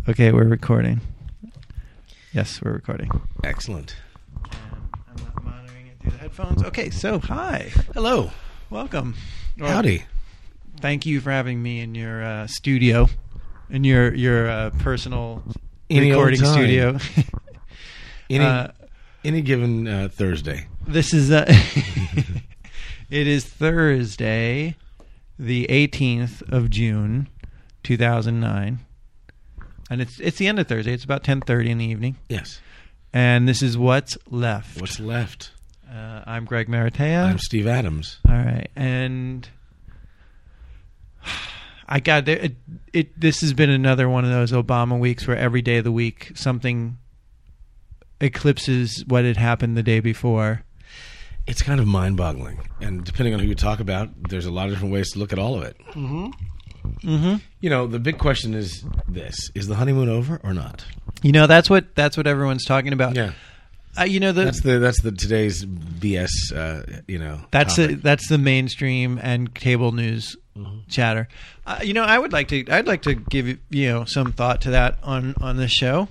Okay, we're recording. Yes, we're recording. Excellent. I'm not monitoring it through the headphones. Okay, so hi. Hello. Welcome. Howdy. Thank you for having me in your studio, in your personal recording studio. Any given Thursday. This is it is Thursday, the 18th of June, 2009. And it's the end of Thursday. It's about 10:30 in the evening. Yes. And this is What's Left. What's left? I'm Greg Maratea. I'm Steve Adams. All right. And I got this has been another one of those Obama weeks where every day of the week something eclipses what had happened the day before. It's kind of mind-boggling. And depending on who you talk about, there's a lot of different ways to look at all of it. Mm-hmm. Mm-hmm. You know, the big question is this: is the honeymoon over or not? You know, that's what everyone's talking about. Yeah. You know, that's the today's BS. That's the mainstream and cable news chatter. You know, I'd like to give some thought to that on this show.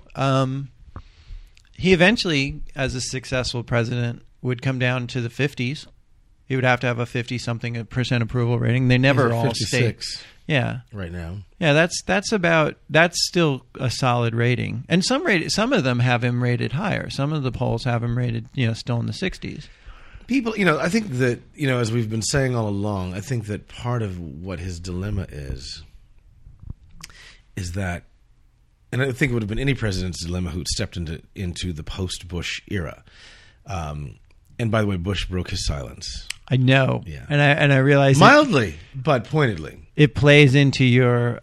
He eventually, as a successful president, would come down to the 50s. He would have to have a 50-something% approval rating. They never all 56. stay. Yeah, right now. Yeah, that's still a solid rating, and some of them have him rated higher. Some of the polls have him rated, still in the 60s. People, I think that as we've been saying all along, I think that part of what his dilemma is that, and I think it would have been any president's dilemma who'd stepped into the post-Bush era. And by the way, Bush broke his silence. I know, yeah, and I realize mildly, but pointedly. It plays into your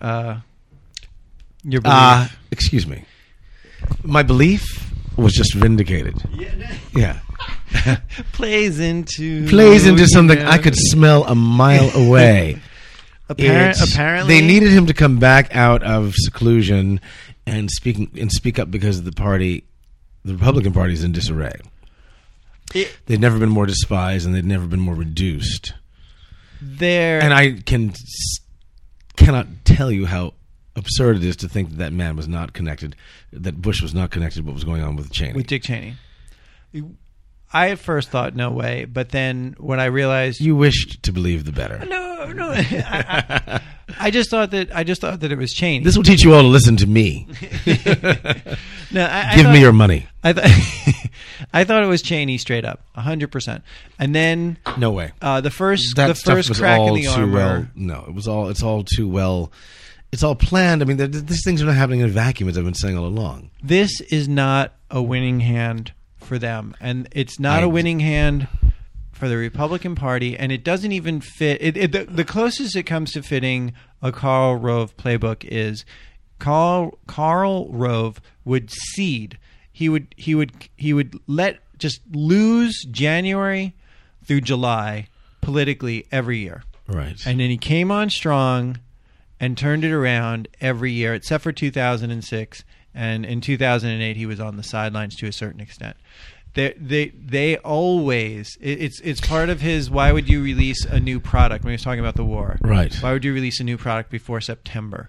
belief. Excuse me. My belief was just vindicated. Yeah. plays into something I could smell a mile away. Apparently, they needed him to come back out of seclusion and speak up because the Republican Party is in disarray. They'd never been more despised, and they'd never been more reduced. And I cannot tell you how absurd it is to think that man was not connected, that Bush was not connected to what was going on with Cheney. With Dick Cheney. I at first thought no way, but then when I realized... You wished to believe the better. No. I just thought that it was Cheney. This will teach you all to listen to me. Give me your money. I thought it was Cheney straight up, 100%. And then no way. The first crack in the armor. It's all too well. It's all planned. I mean, these things are not happening in a vacuum, as I've been saying all along. This is not a winning hand for them, and it's not a winning hand for the Republican Party, and it doesn't even fit. The closest it comes to fitting a Karl Rove playbook is Karl Rove would cede. He would let just lose January through July politically every year. Right. And then he came on strong and turned it around every year, except for 2006. And in 2008, he was on the sidelines to a certain extent. They always, it's part of his, why would you release a new product when he was talking about the war? Right. Why would you release a new product before September?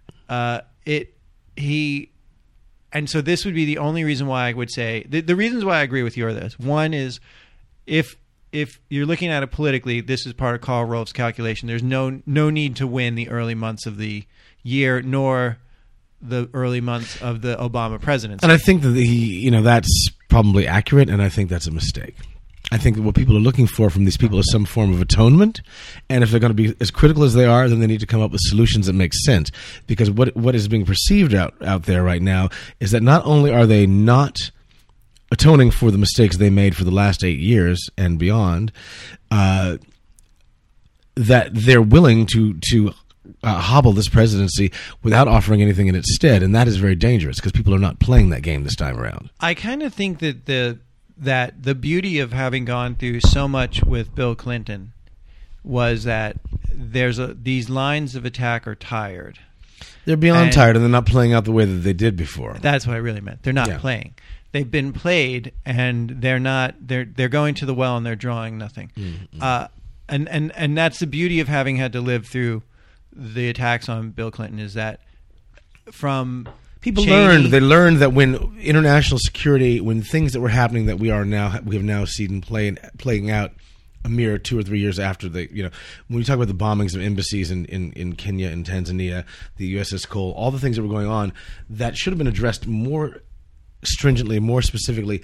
And so this would be the only reason why I would say, the reasons why I agree with you are this. One is, if you're looking at it politically, this is part of Karl Rove's calculation. There's no need to win the early months of the year, nor the early months of the Obama presidency. And I think that that's probably accurate, and I think that's a mistake. I think that what people are looking for from these people is some form of atonement, and if they're going to be as critical as they are, then they need to come up with solutions that make sense. Because what is being perceived out there right now is that not only are they not atoning for the mistakes they made for the last 8 years and beyond, that they're willing to hobble this presidency without offering anything in its stead, and that is very dangerous because people are not playing that game this time around. I kind of think that the beauty of having gone through so much with Bill Clinton was that these lines of attack are tired. They're beyond tired, and they're not playing out the way that they did before. That's what I really meant. They're not playing. They've been played, and they're not. They're going to the well, and they're drawing nothing. Mm-hmm. And that's the beauty of having had to live through the attacks on Bill Clinton, is that from People Cheney. They learned that when international security, when things that were happening that we have now seen playing out a mere 2 or 3 years after when you talk about the bombings of embassies in Kenya and Tanzania, the USS Cole, all the things that were going on, that should have been addressed more stringently, more specifically,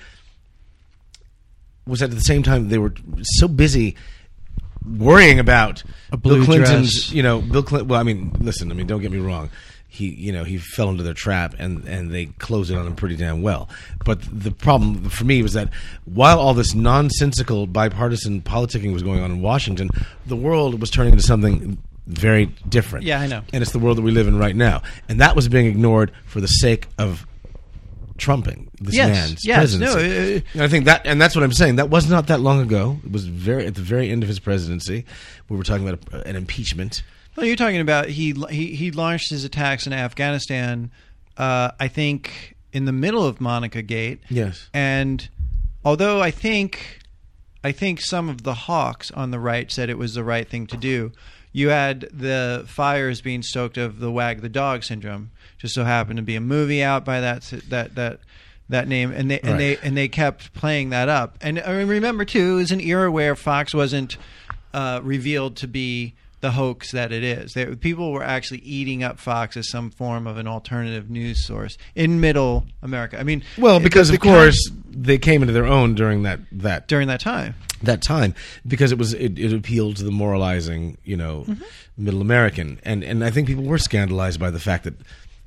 was that at the same time they were so busy worrying about Bill Clinton's, Bill Clinton. Well, I mean, listen, don't get me wrong. He fell into their trap, and they closed it on him pretty damn well. But the problem for me was that while all this nonsensical bipartisan politicking was going on in Washington, the world was turning into something very different. Yeah, I know. And it's the world that we live in right now. And that was being ignored for the sake of trumping this man's presidency. No, I think that, and that's what I'm saying. That was not that long ago. It was at the very end of his presidency. We were talking about an impeachment. No, you're talking about he launched his attacks in Afghanistan, I think, in the middle of Monica Gate. Yes. And although I think some of the hawks on the right said it was the right thing to do, you had the fires being stoked of the wag the dog syndrome. Just so happened to be a movie out by that name, and they kept playing that up. And I remember too, it was an era where Fox wasn't revealed to be the hoax that it is. People were actually eating up Fox as some form of an alternative news source in Middle America. Because of course they came into their own during that time. That time, because it appealed to the moralizing, Middle American, and I think people were scandalized by the fact that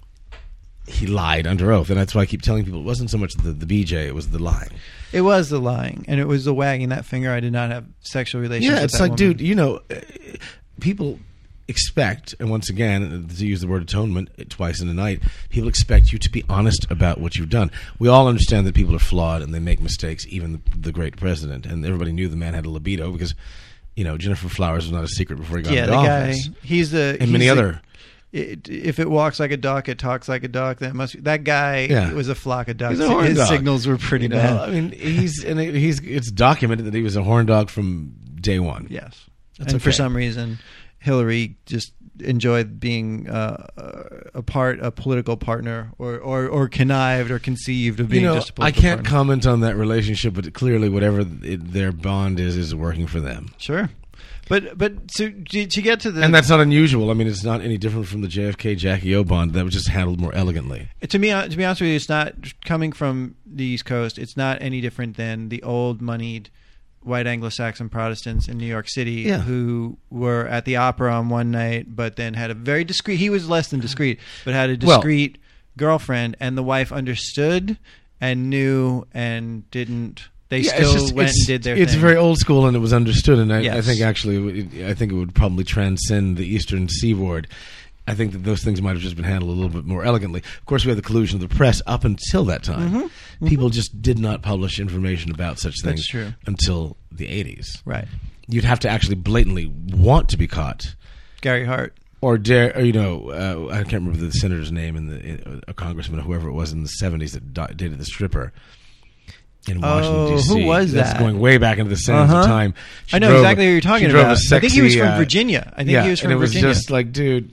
he lied under oath, and that's why I keep telling people it wasn't so much the BJ, it was the lying. It was the lying, and it was the wagging that finger. I did not have sexual relations. Yeah, with it's that like, woman. dude, people expect, and once again, to use the word atonement twice in a night, people expect you to be honest about what you've done. We all understand that people are flawed and they make mistakes, even the great president, and everybody knew the man had a libido because, Jennifer Flowers was not a secret before he got into office. Guy, if it walks like a duck, it talks like a duck. That guy was a flock of ducks. His signals were pretty bad. It's documented that he was a horn dog from day one. Yes. For some reason, Hillary just enjoyed being a political partner, or connived or conceived of being just a political I can't partner. comment on that relationship, but clearly whatever their bond is working for them. Sure. But so to get to the... And that's not unusual. It's not any different from the JFK-Jackie O bond. That was just handled more elegantly. To be honest with you, it's not, coming from the East Coast, it's not any different than the old moneyed white Anglo-Saxon Protestants in New York City who were at the opera on one night, but then had a very discreet... He was less than discreet, but had a discreet girlfriend, and the wife understood and knew and didn't... They still went and did their thing. It's very old school, and it was understood. And I think actually, I think it would probably transcend the Eastern Seaboard. I think that those things might have just been handled a little bit more elegantly. Of course, we had the collusion of the press up until that time. Mm-hmm. People just did not publish information about such things until the 80s. Right. You'd have to actually blatantly want to be caught. Gary Hart. Or dare, I can't remember the senator's name, a congressman or whoever it was in the 70s that dated the stripper. In Washington, D.C. Who was that? That's going way back into the sands of time. I know exactly who you're talking about. I think he was from Virginia. He was from Virginia. And it was just like, dude,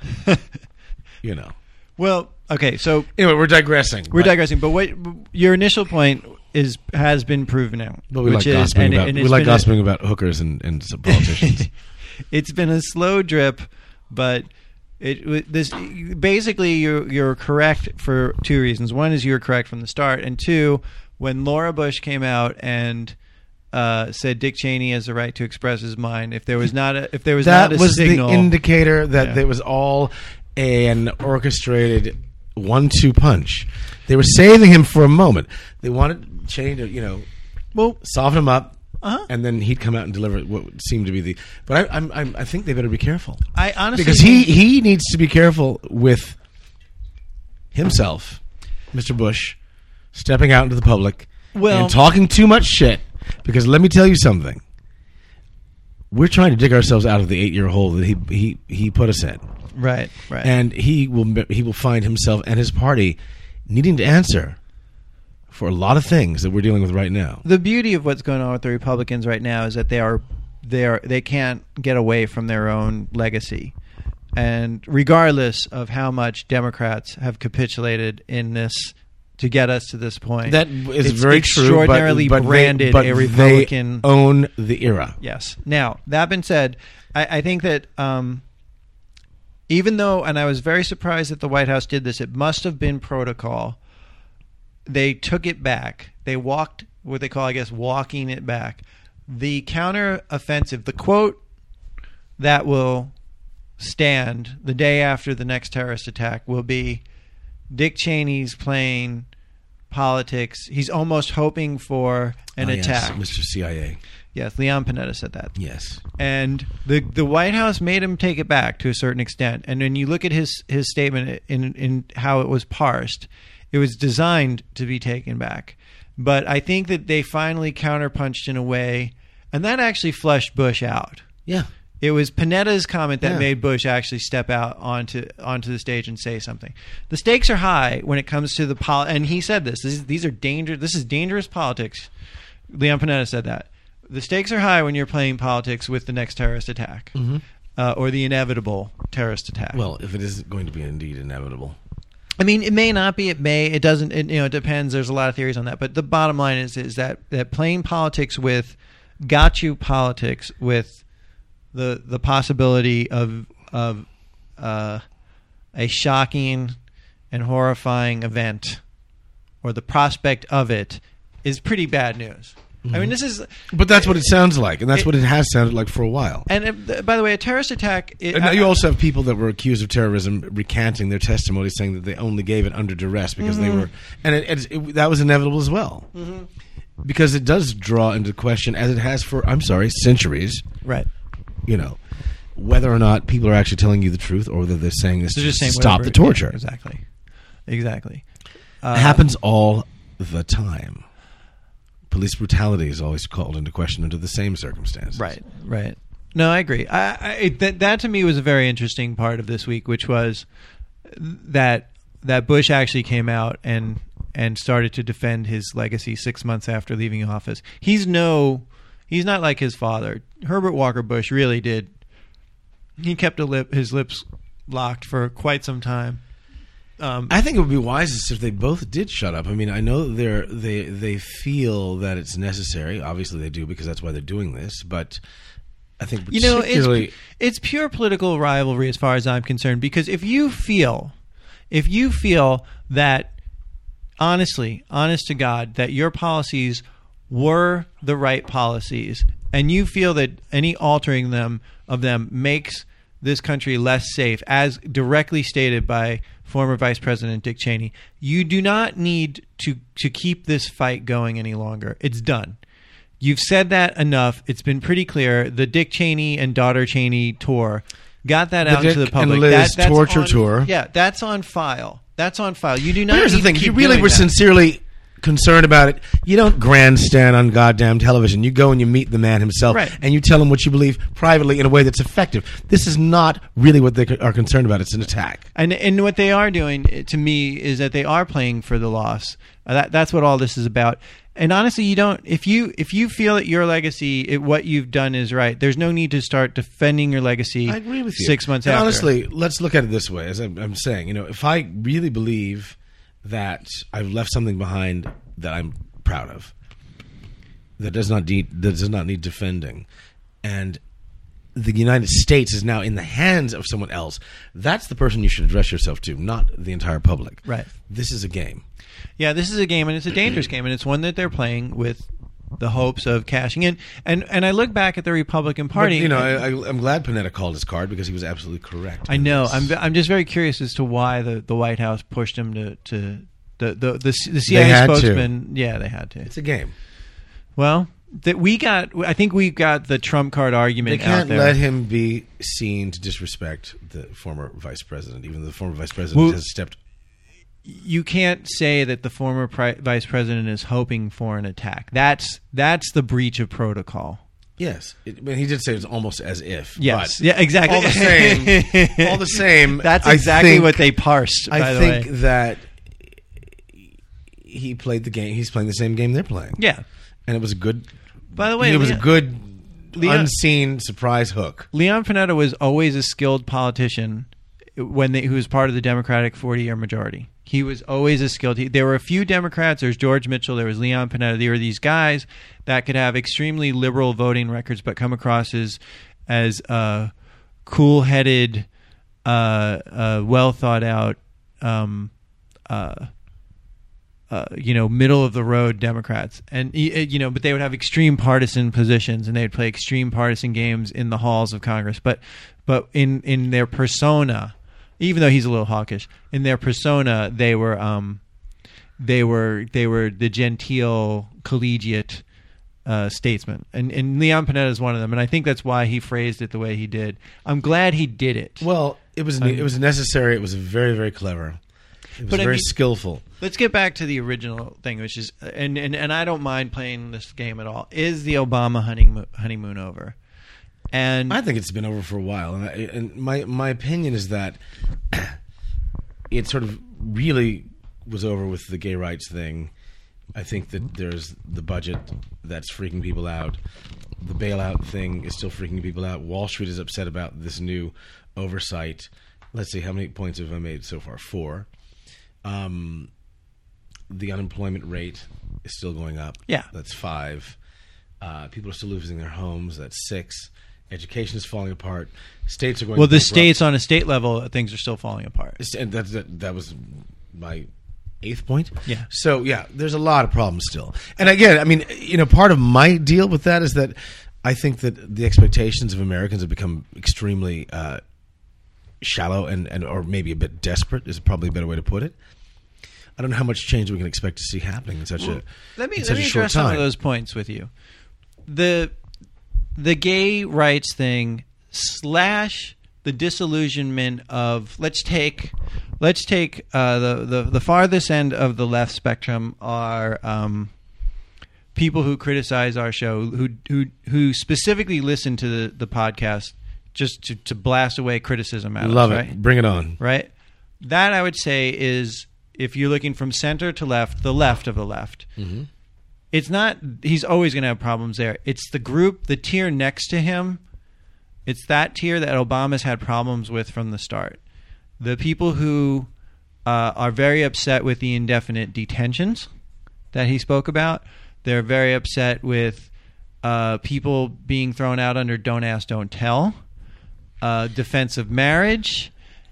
Well, okay, so... Anyway, we're digressing. But what your initial point has been proven now. But we like gossiping about hookers and some politicians. It's been a slow drip, but... Basically, you're correct for two reasons. One is you were correct from the start, and two, when Laura Bush came out and said Dick Cheney has the right to express his mind, if there was not a signal, the indicator that there was all an orchestrated 1-2 punch. They were saving him for a moment. They wanted Cheney to soften him up. And then he'd come out and deliver what seemed to be the. But I think they better be careful. I honestly because he needs to be careful with himself, Mr. Bush, stepping out into the public and talking too much shit. Because let me tell you something. We're trying to dig ourselves out of the 8-year hole that he put us in. Right. And he will find himself and his party needing to answer for a lot of things that we're dealing with right now. The beauty of what's going on with the Republicans right now is that they can't get away from their own legacy. and regardless of how much Democrats have capitulated in this to get us to this point. That is it's very true. Extraordinarily branded a Republican. They own the era. Yes. Now, that being said, I think that even though, and I was very surprised that the White House did this, it must have been protocol. They took it back. They walked, what they call, I guess, walking it back. The counteroffensive, the quote that will stand the day after the next terrorist attack will be, Dick Cheney's playing politics. He's almost hoping for an attack. Yes, Mr. CIA. Yes, Leon Panetta said that. Yes. And the White House made him take it back to a certain extent. And when you look at his statement in how it was parsed, it was designed to be taken back. But I think that they finally counterpunched in a way, and that actually flushed Bush out. Yeah. It was Panetta's comment that made Bush actually step out onto the stage and say something. The stakes are high when it comes to and he said this. These are dangerous. This is dangerous politics. Leon Panetta said that. The stakes are high when you're playing politics with the next terrorist attack, or the inevitable terrorist attack. Well, if it is going to be indeed inevitable. I mean, it may not be. It may. It doesn't. It depends. There's a lot of theories on that. But the bottom line is that playing politics with politics with the possibility of a shocking and horrifying event, or the prospect of it, is pretty bad news. I mean, but that's what it sounds like, and that's what it has sounded like for a while. And by the way, a terrorist attack. And you also have people that were accused of terrorism recanting their testimony, saying that they only gave it under duress because they were, and that was inevitable as well, because it does draw into question, as it has for centuries, right? Whether or not people are actually telling you the truth, or whether they're saying this to stop the torture. Yeah, exactly. It happens all the time. Police brutality is always called into question under the same circumstances. Right. No, I agree. That to me was a very interesting part of this week, which was that Bush actually came out and started to defend his legacy 6 months after leaving office. He's not like his father. Herbert Walker Bush really did. He kept his lips locked for quite some time. I think it would be wisest if they both did shut up. I mean, I know they feel that it's necessary. Obviously, they do, because that's why they're doing this. But I think particularly, it's pure political rivalry as far as I'm concerned. Because if you feel that, honest to God, that your policies were the right policies, and you feel that any altering of them makes this country less safe, as directly stated by former Vice President Dick Cheney, you do not need to keep this fight going any longer. It's done. You've said that enough. It's been pretty clear. The Dick Cheney and daughter Cheney tour got that out into the public. And Liz torture tour. Yeah, that's on file. You do not. Here's need the thing: to if keep you really doing were that. sincerely concerned about it, you don't grandstand on goddamn television. You go and you meet the man himself, right, and you tell him what you believe privately in a way that's effective. This is not really what they are concerned about. It's an attack. And what they are doing, to me, is that they are playing for the loss. That's what all this is about. And honestly, you don't. If you feel that your legacy, what you've done is right, there's no need to start defending your legacy. I agree with you. 6 months and after. Honestly, let's look at it this way. As I'm saying, if I really believe that I've left something behind that I'm proud of, that does not need defending, and the United States is now in the hands of someone else, that's the person you should address yourself to, not the entire public. Right. This is a game. Yeah, this is a game, and it's a dangerous game, and it's one that they're playing with the hopes of cashing in. And I look back at the Republican Party. But, I'm glad Panetta called his card, because he was absolutely correct. I know. I'm just very curious as to why the White House pushed him to the CIA spokesman. Yeah, they had to. It's a game. Well, I think we got the trump card argument out there. They can't let him be seen to disrespect the former vice president, even though the former vice president has stepped. You can't say that the former vice president is hoping for an attack. That's the breach of protocol. Yes, he did say it's almost as if. Yes, but yeah, exactly. All the same. That's exactly what they parsed. I think that he played the game. He's playing the same game they're playing. Yeah, and it was a good. By the way, it was a good unseen surprise hook. Leon Panetta was always a skilled politician he was part of the Democratic 40-year majority. He was always a skilled. There were a few Democrats. There was George Mitchell. There was Leon Panetta. There were these guys that could have extremely liberal voting records, but come across as cool-headed, well thought out, middle of the road Democrats, and but they would have extreme partisan positions, and they would play extreme partisan games in the halls of Congress. But in their persona, even though he's a little hawkish, in their persona, they were the genteel, collegiate statesman, and Leon Panetta is one of them, and I think that's why he phrased it the way he did. I'm glad he did it. Well, it was necessary. It was very, very clever. It was very skillful. Let's get back to the original thing, which is, and I don't mind playing this game at all. Is the Obama honeymoon over? And I think it's been over for a while, and my opinion is that it sort of really was over with the gay rights thing. I think that there's the budget that's freaking people out. The bailout thing is still freaking people out. Wall Street is upset about this new oversight. Let's see, how many points have I made so far? 4. The unemployment rate is still going up. Yeah. That's 5. People are still losing their homes. That's 6. Education is falling apart. States are going. Well, the states on a state level, things are still falling apart. And that was my 8th point. Yeah. So yeah, there's a lot of problems still. And again, I mean, part of my deal with that is that I think that the expectations of Americans have become extremely shallow and or maybe a bit desperate is probably a better way to put it. I don't know how much change we can expect to see happening in such a let me short address time. some of those points with you. The gay rights thing / the disillusionment of let's take the farthest end of the left spectrum are people who criticize our show who specifically listen to the podcast just to blast away criticism at us. Love it. Right? Bring it on. Right? That I would say is, if you're looking from center to left, the left of the left. Mm-hmm. It's not, he's always going to have problems there. It's the tier next to him. It's that tier that Obama's had problems with from the start. The people who are very upset with the indefinite detentions that he spoke about. They're very upset with people being thrown out under Don't Ask, Don't Tell. Defense of marriage.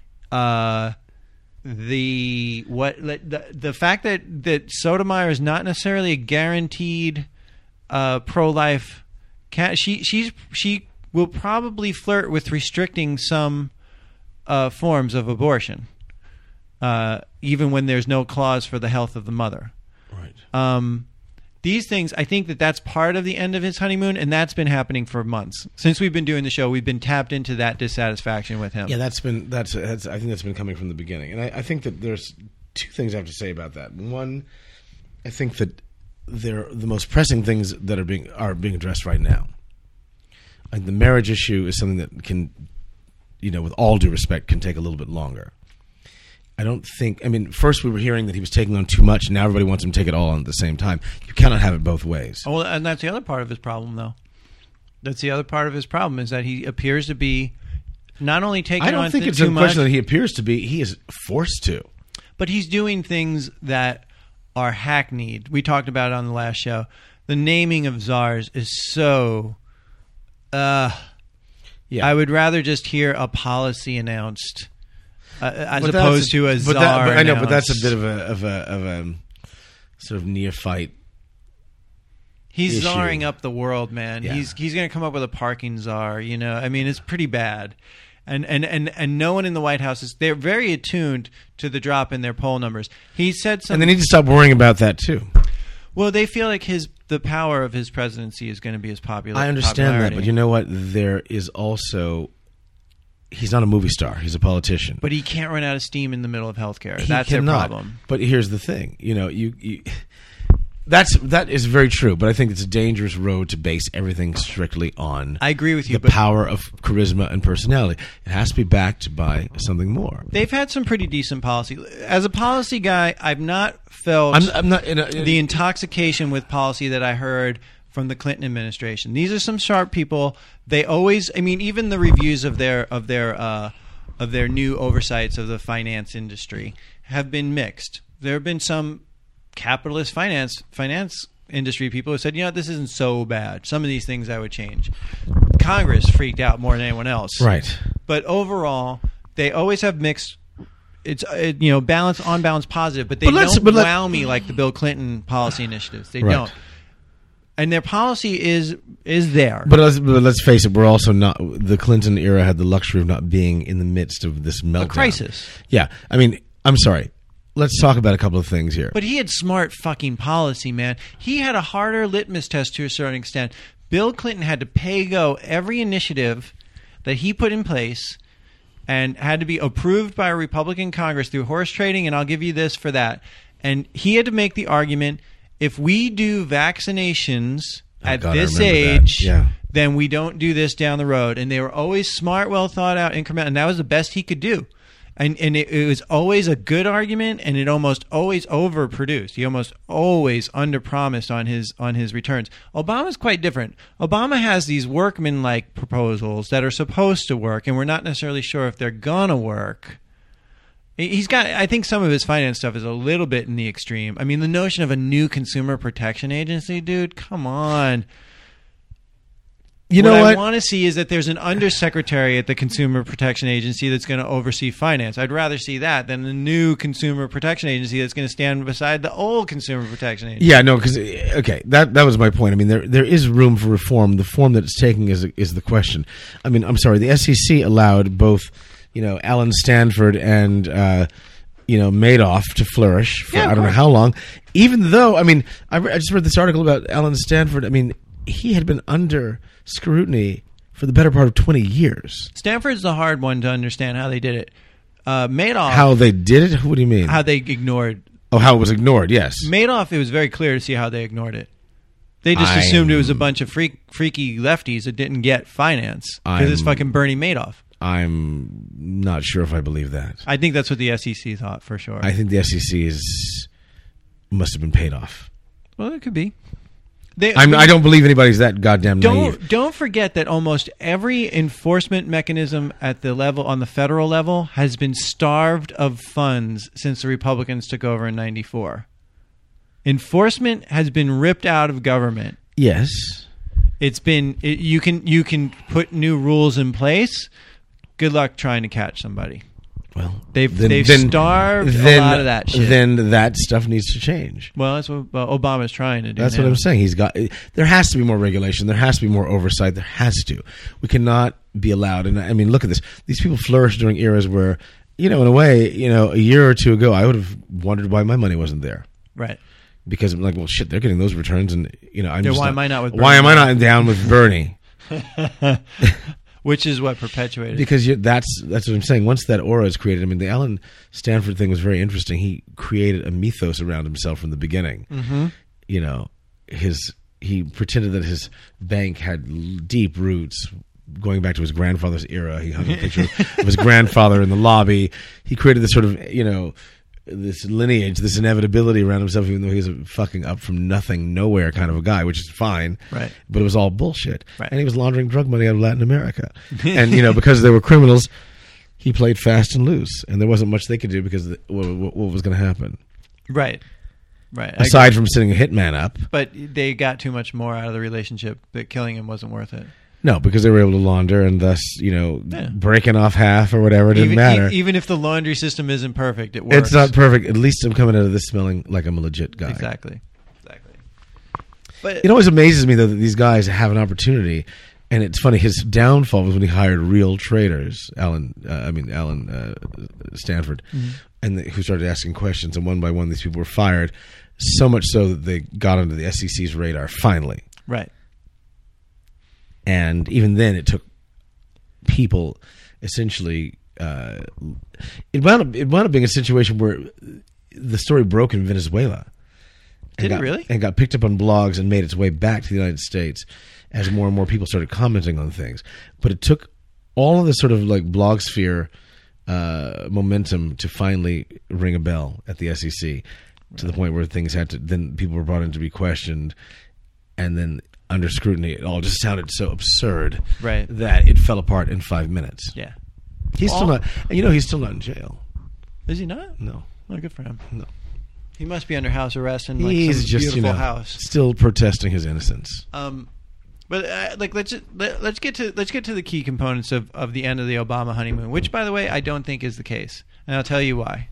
The fact that Sotomayor is not necessarily a guaranteed pro-life she will probably flirt with restricting some forms of abortion, even when there's no clause for the health of the mother. Right. These things, I think that's part of the end of his honeymoon, and that's been happening for months. Since we've been doing the show, we've been tapped into that dissatisfaction with him. Yeah, I think that's been coming from the beginning. And I think that there's 2 things I have to say about that. One, I think that they're the most pressing things that are being addressed right now. Like the marriage issue is something that can, with all due respect, can take a little bit longer. I don't think. I mean, first we were hearing that he was taking on too much, and now everybody wants him to take it all on at the same time. You cannot have it both ways. Oh, and that's the other part of his problem, though. That's the other part of his problem, is that he appears to be not only taking on too much. I don't think it's a question that he appears to be. He is forced to. But he's doing things that are hackneyed. We talked about it on the last show. The naming of czars is so... Yeah. I would rather just hear a policy announced... as opposed to a czar. I know, but that's a bit of a sort of neophyte. He's issue. czaring up the world, man. Yeah. He's going to come up with a parking czar. I mean, it's pretty bad. And no one in the White House they're very attuned to the drop in their poll numbers. He said something, and they need to stop worrying about that too. Well, they feel like the power of his presidency is going to be as popular. I understand that, but you know what? There is also. He's not a movie star. He's a politician. But he can't run out of steam in the middle of healthcare. That's their problem. But here's the thing. That is very true. But I think it's a dangerous road to base everything strictly on. I agree with you. The power of charisma and personality. It has to be backed by something more. They've had some pretty decent policy. As a policy guy, I've not felt I'm not the intoxication with policy that I heard from the Clinton administration. These are some sharp people. They always, I mean, even the reviews of their new oversights of the finance industry have been mixed. There have been some capitalist finance industry people who said, you know, this isn't so bad. Some of these things I would change. Congress freaked out more than anyone else. Right. But overall, they always have mixed. It's on balance positive, but they don't wow me like the Bill Clinton policy initiatives. They don't. And their policy is there. But let's face it, we're also not. The Clinton era had the luxury of not being in the midst of this meltdown. A crisis. Yeah. I mean, I'm sorry. Let's talk about a couple of things here. But he had smart fucking policy, man. He had a harder litmus test to a certain extent. Bill Clinton had to pay go every initiative that he put in place and had to be approved by a Republican Congress through horse trading, and I'll give you this for that. And he had to make the argument, if we do vaccinations at this age, then we don't do this down the road. And they were always smart, well thought out, incremental, and that was the best he could do. And it was always a good argument, and it almost always overproduced. He almost always underpromised on his returns. Obama's quite different. Obama has these workman-like proposals that are supposed to work, and we're not necessarily sure if they're gonna work. He's got. I think some of his finance stuff is a little bit in the extreme. I mean, the notion of a new consumer protection agency, dude. Come on. What I want to see is that there's an undersecretary at the Consumer Protection Agency that's going to oversee finance. I'd rather see that than the new Consumer Protection Agency that's going to stand beside the old Consumer Protection Agency. Yeah, no, because that was my point. I mean, there is room for reform. The form that it's taking is the question. I mean, I'm sorry. The SEC allowed both, Alan Stanford and Madoff to flourish for I don't know how long. Even though, I mean, I just read this article about Alan Stanford. I mean, he had been under scrutiny for the better part of 20 years. Stanford's the hard one to understand how they did it. Madoff... How they did it? What do you mean? How they ignored... Oh, how it was ignored, yes. Madoff, it was very clear to see how they ignored it. They just assumed it was a bunch of freaky lefties that didn't get finance because it's fucking Bernie Madoff. I'm not sure if I believe that. I think that's what the SEC thought, for sure. I think the SEC must have been paid off. Well, it could be. I don't believe anybody's that goddamn naive. Don't forget that almost every enforcement mechanism at the level on the federal level has been starved of funds since the Republicans took over in '94. Enforcement has been ripped out of government. Yes, it's been. You can put new rules in place. Good luck trying to catch somebody. Well, they've starved a lot of that shit. Then that stuff needs to change. Well, that's what Obama's trying to do. That's what I'm saying. There has to be more regulation. There has to be more oversight. There has to. We cannot be allowed. And I mean, look at this. These people flourished during eras where, in a way, a year or two ago, I would have wondered why my money wasn't there. Right. Because I'm like, well, shit, they're getting those returns, and why am I not with Bernie? Why am I not down with Bernie? Which is what perpetuated. Because that's what I'm saying. Once that aura is created, I mean, the Alan Stanford thing was very interesting. He created a mythos around himself from the beginning. Mm-hmm. He pretended that his bank had deep roots going back to his grandfather's era. He hung a picture of his grandfather in the lobby. He created this sort of, this lineage, this inevitability around himself, even though he was a fucking up from nothing, nowhere kind of a guy, which is fine. Right. But it was all bullshit. Right. And he was laundering drug money out of Latin America. And, because they were criminals, he played fast and loose. And there wasn't much they could do because what was going to happen. Right. Right. Aside from setting a hitman up. But they got too much more out of the relationship that killing him wasn't worth it. No, because they were able to launder and thus, breaking off half or whatever, it didn't matter. Even if the laundry system isn't perfect, it works. It's not perfect. At least I'm coming out of this smelling like I'm a legit guy. Exactly. But it always amazes me, though, that these guys have an opportunity. And it's funny, his downfall was when he hired real traders, Alan Stanford, mm-hmm. and who started asking questions. And one by one, these people were fired, so much so that they got onto the SEC's radar, finally. Right. And even then, it took people essentially. It wound up being a situation where the story broke in Venezuela. Did it really? And got picked up on blogs and made its way back to the United States as more and more people started commenting on things. But it took all of this sort of like blogosphere momentum to finally ring a bell at the SEC to the point where things had to. Then people were brought in to be questioned, and then under scrutiny. It all just sounded so absurd Right. that it fell apart in 5 minutes. Yeah. He's still not, and he's still not in jail. Is he not? No. Oh, good for him. No. He must be under house arrest in like He's some just, beautiful house. still protesting his innocence. But let's get to the key components of the end of the Obama honeymoon, which, by the way, I don't think is the case, and I'll tell you why.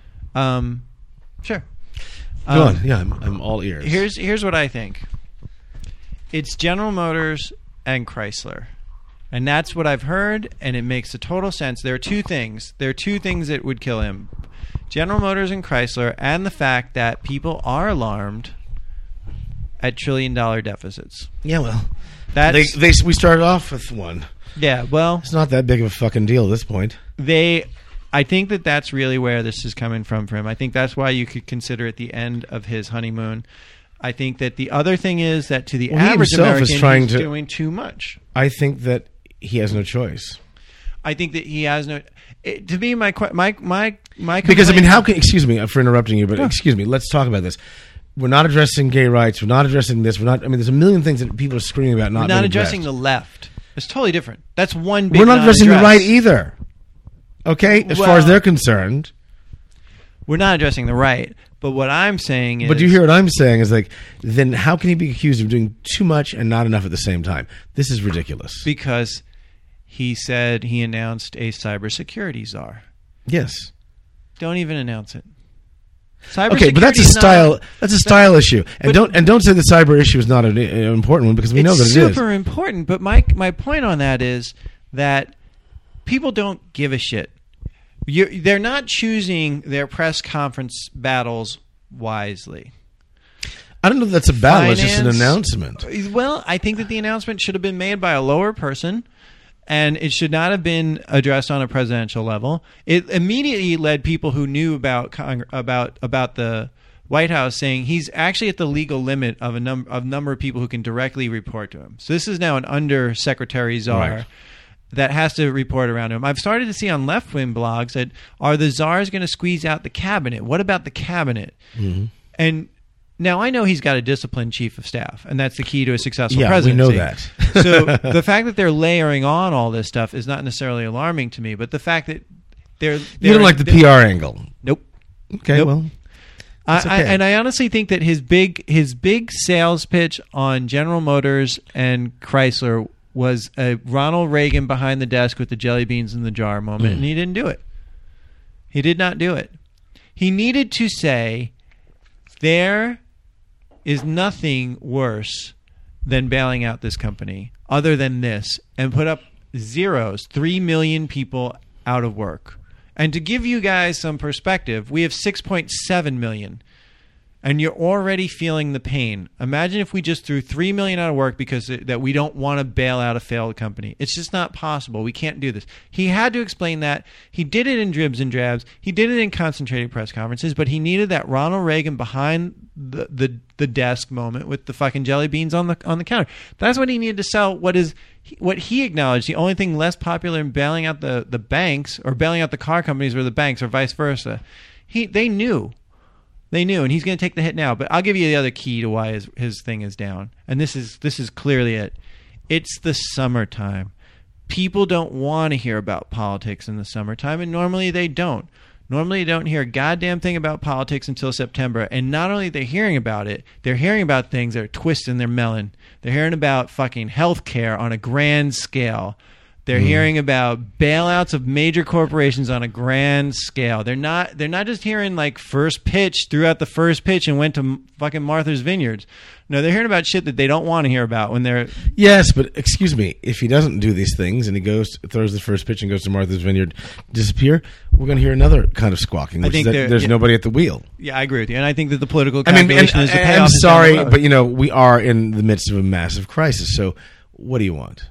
Sure. Go on. Yeah, I'm all ears. Here's what I think. It's General Motors and Chrysler. And that's what I've heard, and it makes a total sense. There are two things. There are two things that would kill him. General Motors and Chrysler, and the fact that people are alarmed at trillion-dollar deficits. Yeah, well, That's, we started off with one. yeah, well, It's not that big of a fucking deal at this point. I think that's really where this is coming from for him. I think that's why you could consider it the end of his honeymoon. I think that the other thing is that to the average American, he's doing too much. I think that he has no choice. I think that he has no. To me, my because I mean, how can, excuse me for interrupting you, but excuse me, let's talk about this. We're not addressing gay rights. We're not addressing this. We're not. I mean, there's a million things that people are screaming about. We're not addressing the left. It's totally different. That's one big. We're not addressing the right either. Okay, as far as they're concerned, we're not addressing the right. But what I'm saying is, but do you hear what I'm saying? Is like, then how can he be accused of doing too much and not enough at the same time? This is ridiculous. Because he said he announced a cybersecurity czar. Yes. Don't even announce it. Okay, but that's a style. That's a style issue, and don't say the cyber issue is not an important one because we know that it is super important. But my point on that is that people don't give a shit. They're not choosing their press conference battles wisely. I don't know if that's a battle. It's just an announcement. Well, I think that the announcement should have been made by a lower person, and it should not have been addressed on a presidential level. It immediately led people who knew about the White House saying he's actually at the legal limit of a number of people who can directly report to him. So this is now an undersecretary czar. Right. That has to report around him. I've started to see on left-wing blogs that are the czars going to squeeze out the cabinet? What about the cabinet? Mm-hmm. And now I know he's got a disciplined chief of staff, and that's the key to a successful presidency. Yeah, we know that. So the fact that they're layering on all this stuff is not necessarily alarming to me, but the fact that they're you don't like the PR angle. Nope. Okay, nope. well. Okay. I honestly think that his big sales pitch on General Motors and Chrysler was a Ronald Reagan behind the desk with the jelly beans in the jar moment, and he didn't do it. He did not do it. He needed to say, there is nothing worse than bailing out this company other than this, and put up zeros, 3 million people out of work. And to give you guys some perspective, we have 6.7 million. And you're already feeling the pain. Imagine if we just threw 3 million out of work because that we don't want to bail out a failed company. It's just not possible. We can't do this. He had to explain that. He did it in dribs and drabs. He did it in concentrated press conferences, but he needed that Ronald Reagan behind the desk moment with the fucking jelly beans on the counter. That's what he needed to sell. What he acknowledged, the only thing less popular in bailing out the banks or bailing out the car companies were the banks, or vice versa. They knew. They knew, and he's going to take the hit now. But I'll give you the other key to why his thing is down. And this is clearly it. It's the summertime. People don't want to hear about politics in the summertime, and normally they don't. Normally you don't hear a goddamn thing about politics until September. And not only are they hearing about it, they're hearing about things that are twisting their melon. They're hearing about fucking health care on a grand scale. They're hearing about bailouts of major corporations on a grand scale. They're not just hearing like first pitch, threw out the first pitch and went to fucking Martha's Vineyards. No, they're hearing about shit that they don't want to hear about when they're... Yes, but excuse me, if he doesn't do these things and he throws the first pitch and goes to Martha's Vineyard, disappear, we're going to hear another kind of squawking, which is that there's nobody at the wheel. Yeah, I agree with you. And I think that the political calculation is the payoff. I'm sorry, but we are in the midst of a massive crisis. So what do you want?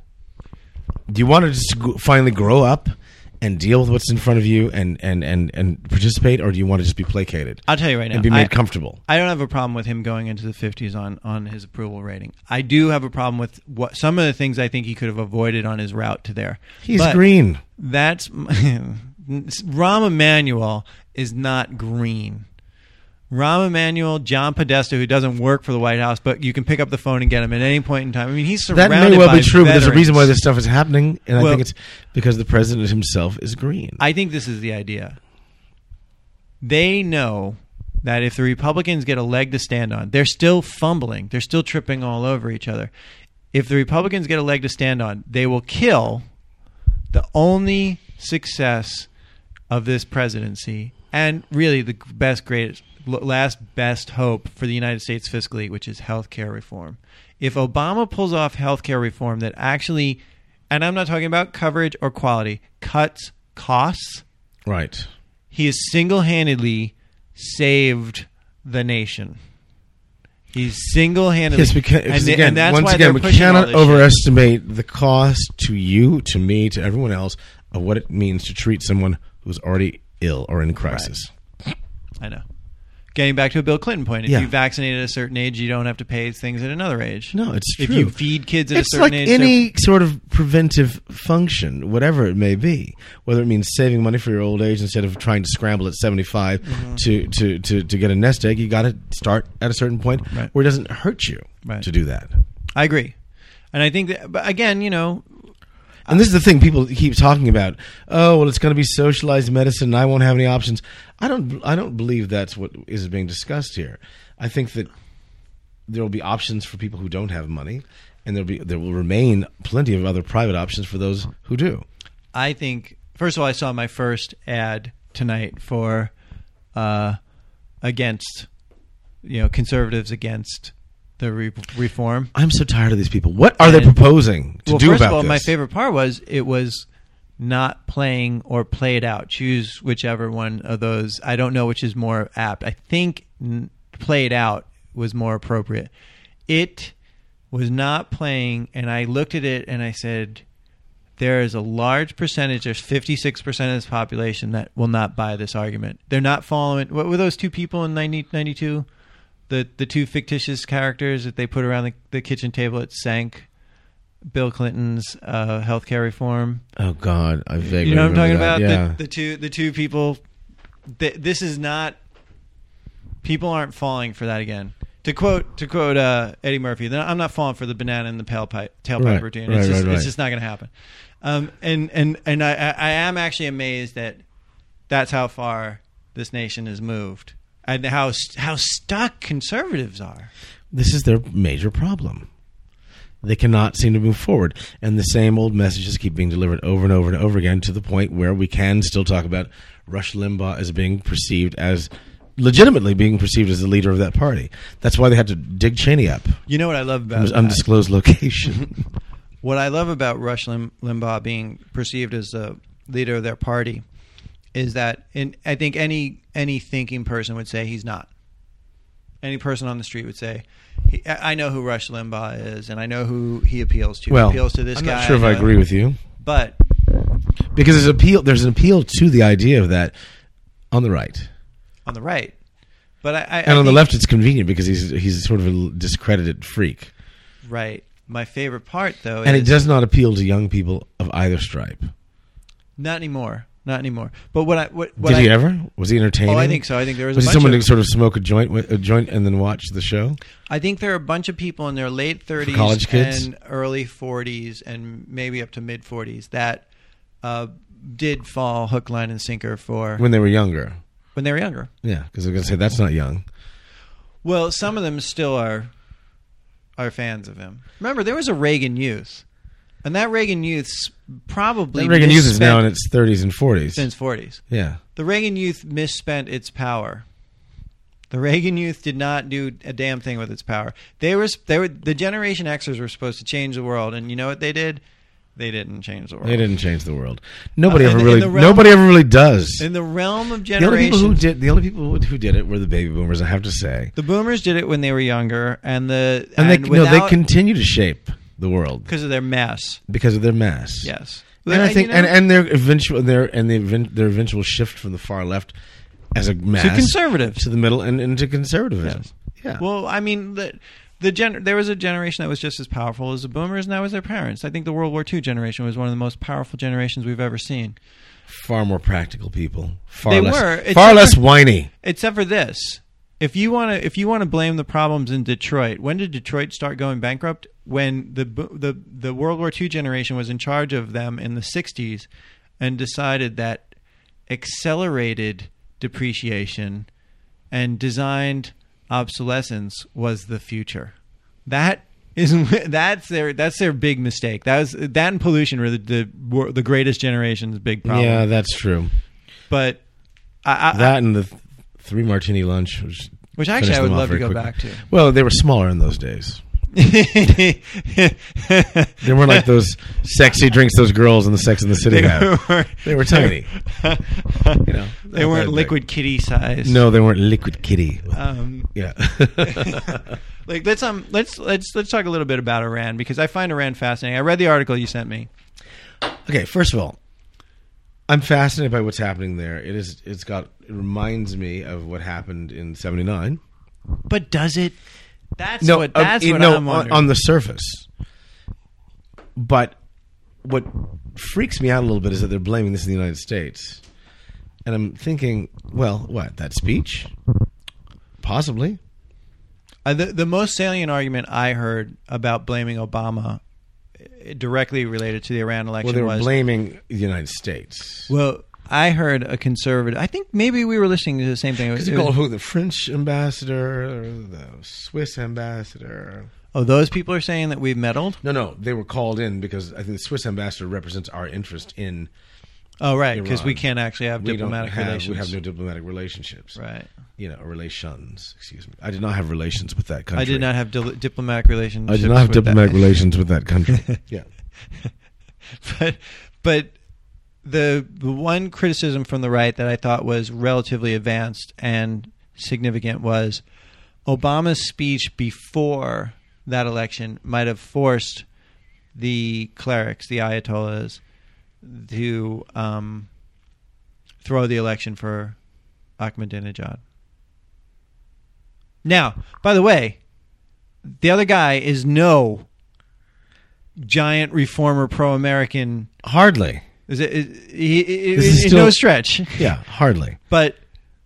Do you want to just finally grow up and deal with what's in front of you and participate, or do you want to just be placated? I'll tell you right now. And be made comfortable. I don't have a problem with him going into the 50s on his approval rating. I do have a problem with some of the things I think he could have avoided on his route to there. He's green. That's Rahm Emanuel is not green. Rahm Emanuel, John Podesta, who doesn't work for the White House, but you can pick up the phone and get him at any point in time. I mean, he's surrounded by That may well be true, but there's a veterans. reason why this stuff is happening, and Well, I think it's because the president himself is green. I think this is the idea. They know that if the Republicans get a leg to stand on, they're still fumbling. They're still tripping all over each other. If the Republicans get a leg to stand on, they will kill the only success of this presidency and really the last best hope for the United States fiscally, which is health care reform. If Obama pulls off health care reform that actually, and I'm not talking about coverage or quality, cuts costs, Right. he has single-handedly saved the nation. He's single-handedly. Yes, because and again, that's once why again, they're we pushing all cannot this shit. overestimate the cost to you, to me, to everyone else of what it means to treat someone who's already ill or in crisis. I know. Getting back to a Bill Clinton point, if Yeah. you vaccinate at a certain age, you don't have to pay things at another age. No, it's if true. you feed kids at It's a certain like age, any sort of preventive function, whatever it may be. Whether it means saving money for your old age instead of trying to scramble at 75 to get a nest egg, you got to start at a certain point Right. where it doesn't hurt you Right. to do that. I agree, and I think that. But again, And this is the thing people keep talking about. Oh, well, it's going to be socialized medicine, and I won't have any options. I don't believe that's what is being discussed here. I think that there will be options for people who don't have money, and there will remain plenty of other private options for those who do. I think. First of all, I saw my first ad tonight for against, conservatives against the reform. I'm so tired of these people. What are they proposing to do first about of all, this? my favorite part was it was not playing or play it out. Choose whichever one of those. I don't know which is more apt. I think play it out was more appropriate. It was not playing, and I looked at it and I said, there is a large percentage, there's 56% of this population that will not buy this argument. They're not following. What were those two people in 1992? The two fictitious characters that they put around the kitchen table that sank Bill Clinton's healthcare reform. Oh God, I vaguely You know what I'm talking remember about? that. Yeah. The two people. This is not. People aren't falling for that again. To quote Eddie Murphy, I'm not falling for the banana in the tailpipe Right, routine. right, It's right. just not going to happen. And I am actually amazed that that's how far this nation has moved. And how stuck conservatives are. This is their major problem. They cannot seem to move forward. And the same old messages keep being delivered over and over and over again to the point where we can still talk about Rush Limbaugh as legitimately being perceived as the leader of that party. That's why they had to dig Cheney up You know what I love from about his that? undisclosed location. What I love about Rush Limbaugh being perceived as the leader of their party is that I think any thinking person would say he's not. Any person on the street would say, I know who Rush Limbaugh is, and I know who he appeals to. Well, he appeals to this I'm guy. not sure if I agree with you. But Because there's an appeal to the idea of that on the right. on the right. But And on the left, it's convenient because he's sort of a discredited freak. Right. My favorite part, though, And is... it does not appeal to young people of either stripe. Not anymore. Not anymore. But Did he ever? Was he entertaining? Oh, I think so. I think there was Was a he bunch someone of... to sort of smoke a joint and then watch the show? I think there are a bunch of people in their late 30s college kids? and early 40s and maybe up to mid 40s that did fall hook, line, and sinker for When they were younger. when they were younger. Yeah, because they're going to say that's not young. Well, some of them still are fans of him. Remember, there was a Reagan Youth, and that Reagan Youth's probably That Reagan Youth is now in misspent its 30s and 40s. since 40s. Yeah. The Reagan Youth misspent its power. The Reagan Youth did not do a damn thing with its power. They were the Generation Xers were supposed to change the world, and you know what they did? They didn't change the world. They didn't change the world. Nobody ever in really. the realm- Nobody ever really does. In the realm of The only people generation, the only people who did it were the baby boomers. I have to say, the Boomers did it when they were younger, and they without, continue to shape the world because of their mess. because of their mass. Yes, And I think you know, and their eventual shift from the far left as a mass to conservatives. to the middle and into conservatism. Yes. Yeah. Well, I mean, there was a generation that was just as powerful as the Boomers, and that was their parents. I think the World War II generation was one of the most powerful generations we've ever seen. far more practical people. They Far were. less whiny. Except for this. if you want to blame the problems in Detroit, when did Detroit start going bankrupt? When the World War II generation was in charge of them in the 60s and decided that accelerated depreciation and designed obsolescence was the future. That's their big mistake. That and pollution were the greatest generation's big problem. Yeah, that's true. But that and the 3 martini lunch, which actually I would love to go back to. Well, they were smaller in those days. They weren't like those sexy drinks those girls in the Sex and the City have. They were tiny. They weren't liquid kitty size. No, they weren't liquid kitty. Yeah. Like let's talk a little bit about Iran, because I find Iran fascinating. I read the article you sent me. Okay, first of all, I'm fascinated by what's happening there. It reminds me of what happened in '79. But does it? That's what I'm wondering. On the surface. But what freaks me out a little bit is that they're blaming this in the United States. And I'm thinking, well, what, that speech? Possibly. The most salient argument I heard about blaming Obama directly related to the Iran election was... Well, they were blaming the United States. Well, I heard a conservative... I think maybe we were listening to the same thing. Because they called who? The French ambassador or the Swiss ambassador? Oh, those people are saying that we've meddled? No. They were called in because I think the Swiss ambassador represents our interest in Oh, right, because we can't actually have diplomatic relations. We have no diplomatic relationships. Right. Relations. Excuse me. I did not have relations with that country. I did not have diplomatic relations. I did not have diplomatic relations with that country. Yeah. But the one criticism from the right that I thought was relatively advanced and significant was Obama's speech before that election might have forced the clerics, the ayatollahs, to throw the election for Ahmadinejad. Now, by the way, the other guy is no giant reformer pro-American. Hardly. It's no stretch. Yeah, hardly. But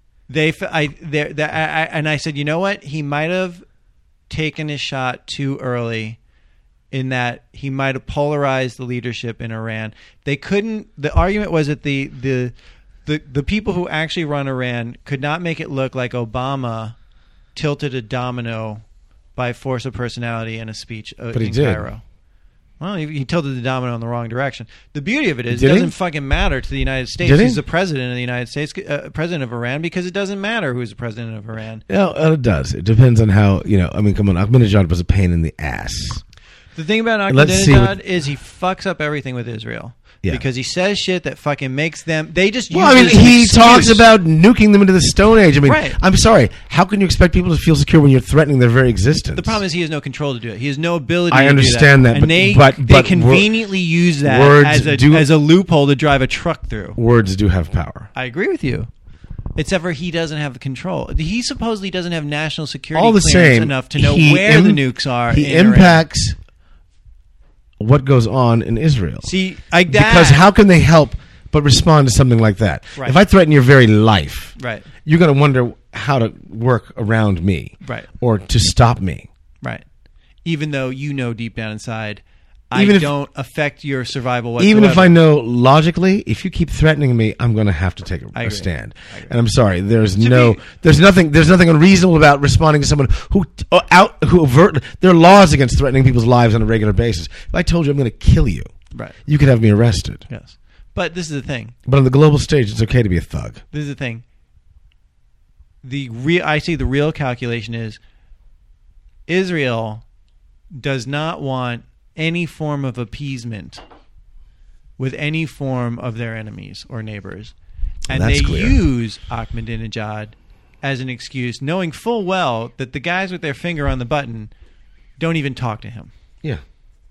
I said, you know what? He might have taken his shot too early, in that he might have polarized the leadership in Iran. They couldn't. The argument was that the people who actually run Iran could not make it look like Obama tilted a domino by force of personality in a speech in Cairo. Well, he tilted the domino in the wrong direction. The beauty of it is, it doesn't fucking matter to the United States who's the president of the United States, president of Iran, because it doesn't matter who's the president of Iran. No, it does. It depends on how, I mean, come on, Ahmadinejad was a pain in the ass. The thing about Ahmadinejad is he fucks up everything with Israel. Yeah. Because he says shit that fucking makes them... They just use he talks about nuking them into the Stone Age. I mean, right. I'm sorry. How can you expect people to feel secure when you're threatening their very existence? The problem is he has no control to do it. He has no ability to do that. I understand that. And they conveniently use that as a loophole to drive a truck through. Words do have power. I agree with you. Except for he doesn't have the control. He supposedly doesn't have national security clearance enough to know where the nukes are. He impacts... what goes on in Israel. See, because how can they help but respond to something like that? Right. If I threaten your very life, right, you're going to wonder how to work around me, right, or to stop me, right. Even though you know deep down inside, I don't affect your survival whatsoever. Even if I know logically, if you keep threatening me, I'm going to have to take a stand. And I'm sorry, there's nothing unreasonable about responding to someone who there are laws against threatening people's lives on a regular basis. If I told you I'm going to kill you, right, you could have me arrested. Yes, but this is the thing. But on the global stage, it's okay to be a thug. This is the thing. I see the real calculation is Israel does not want any form of appeasement with any form of their enemies or neighbors. And they use Ahmadinejad as an excuse, knowing full well that the guys with their finger on the button don't even talk to him. Yeah.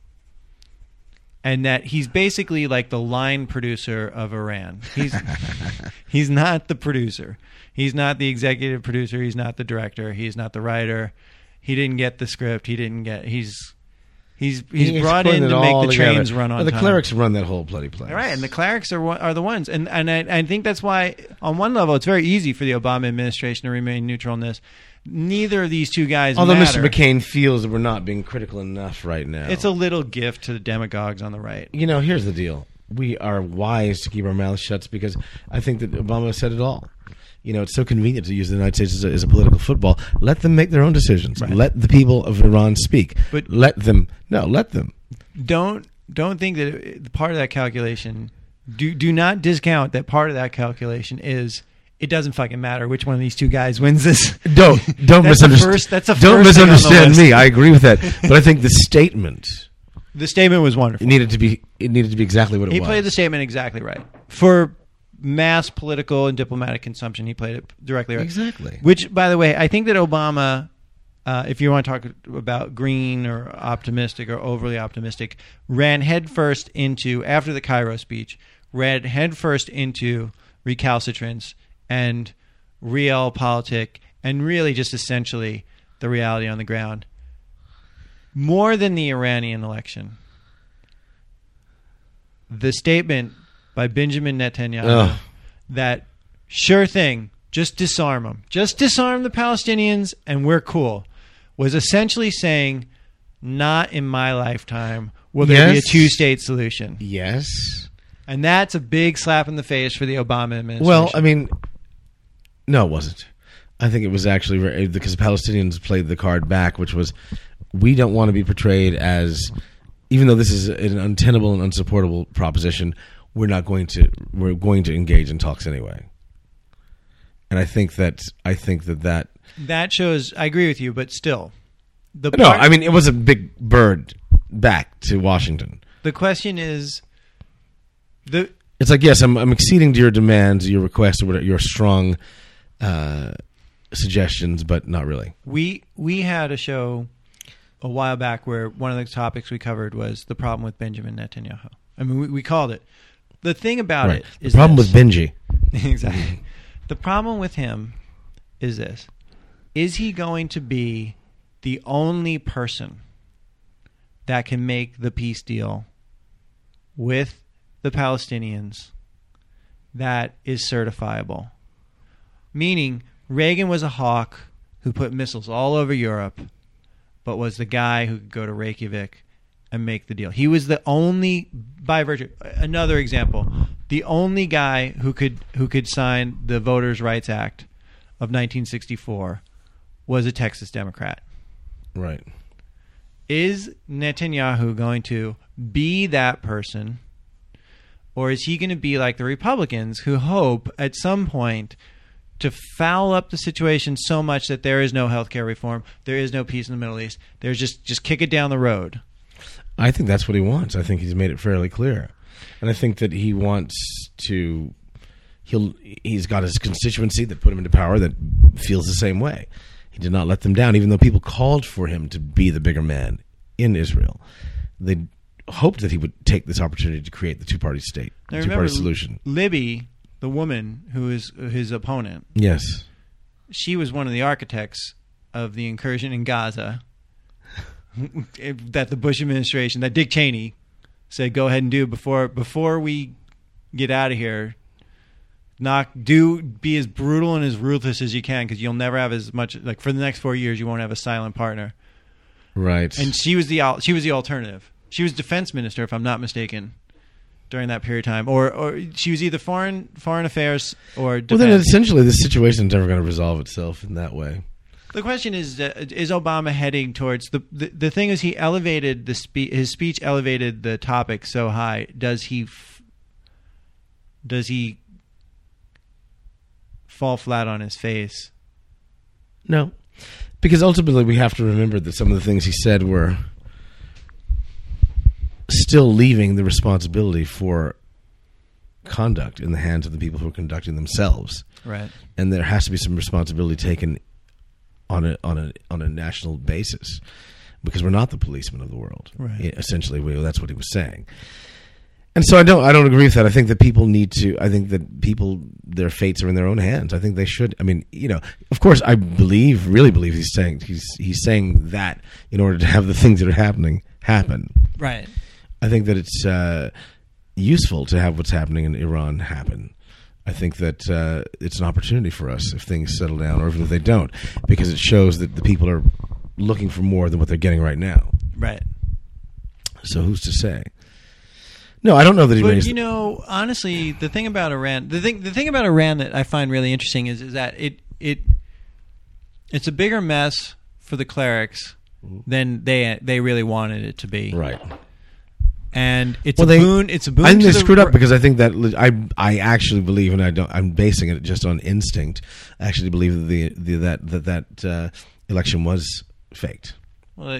And that he's basically like the line producer of Iran. He's not the producer. He's not the executive producer. He's not the director. He's not the writer. He didn't get the script. He's brought in to make the trains run on time. The clerics run that whole bloody place. Right, and the clerics are the ones. And I think that's why, on one level, it's very easy for the Obama administration to remain neutral in this. neither of these two guys Although matter. Mr. McCain feels that we're not being critical enough right now. It's a little gift to the demagogues on the right. Here's the deal. We are wise to keep our mouths shut because I think that Obama said it all. It's so convenient to use the United States as a political football. Let them make their own decisions. Right. Let the people of Iran speak. But let them. Don't think that part of that calculation. Do not discount that part of that calculation is it doesn't fucking matter which one of these two guys wins this. Don't misunderstand. Don't misunderstand me. I agree with that, but I think the statement. The statement was wonderful. It needed to be exactly what it was. He played the statement exactly right for mass political and diplomatic consumption. He played it directly right. Exactly. Which, by the way, I think that Obama, if you want to talk about green or optimistic or overly optimistic, ran headfirst into, after the Cairo speech, ran headfirst into recalcitrance and realpolitik and really just essentially the reality on the ground. More than the Iranian election, the statement by Benjamin Netanyahu that sure thing, just disarm them. Just disarm the Palestinians and we're cool, was essentially saying, not in my lifetime will there be a two-state solution. Yes. And that's a big slap in the face for the Obama administration. Well, I mean, no, it wasn't. I think it was actually because the Palestinians played the card back, which was, we don't want to be portrayed as, even though this is an untenable and unsupportable proposition, we're going to engage in talks anyway. And I think that shows, I agree with you, but still. It was a big bird back to Washington. The question is, it's like, yes, I'm acceding to your demands, your requests, or your strong suggestions, but not really. We had a show a while back where one of the topics we covered was the problem with Benjamin Netanyahu. I mean, we called it. The thing about it is the problem with Benji. Exactly. The problem with him is this. Is he going to be the only person that can make the peace deal with the Palestinians that is certifiable? Meaning, Reagan was a hawk who put missiles all over Europe, but was the guy who could go to Reykjavik and make the deal. He was the only, by virtue, another example, the only guy who could sign the Voters' Rights Act of 1964 was a Texas Democrat. Right. Is Netanyahu going to be that person, or is he going to be like the Republicans who hope at some point to foul up the situation so much that there is no healthcare reform, there is no peace in the Middle East, there's just kick it down the road? I think that's what he wants. I think he's made it fairly clear. And I think that he wants to... He's got his constituency that put him into power that feels the same way. He did not let them down, even though people called for him to be the bigger man in Israel. They hoped that he would take this opportunity to create the two-party state, the two-party solution. Libby, the woman who is his opponent, yes, she was one of the architects of the incursion in Gaza that the Bush administration, that Dick Cheney said, go ahead and do before we get out of here. Be as brutal and as ruthless as you can, because you'll never have as much, like for the next 4 years you won't have a silent partner. Right. And she was the alternative. She was defense minister, if I'm not mistaken, during that period of time, or she was either foreign affairs or defense. Well, then essentially this situation is never going to resolve itself in that way. The question is Obama heading towards the thing is, he elevated his speech elevated the topic so high. Does he fall flat on his face? No, because ultimately we have to remember that some of the things he said were still leaving the responsibility for conduct in the hands of the people who are conducting themselves. Right. And there has to be some responsibility taken on a national basis, because we're not the policemen of the world. Right. Essentially, that's what he was saying. And so I don't agree with that. I think that people their fates are in their own hands. I think they should. I mean, of course, I really believe he's saying that in order to have the things that are happening happen. Right. I think that it's useful to have what's happening in Iran happen. I think that it's an opportunity for us if things settle down, or even if they don't, because it shows that the people are looking for more than what they're getting right now. Right. So who's to say? No, I don't know that he But raised. you know, honestly, the thing about Iran that I find really interesting is that it's a bigger mess for the clerics than they really wanted it to be. Right. And it's a boon. It's a boon. I think to they the screwed up because I think that I actually believe, and I'm basing it just on instinct. I actually believe that that election was faked. Well,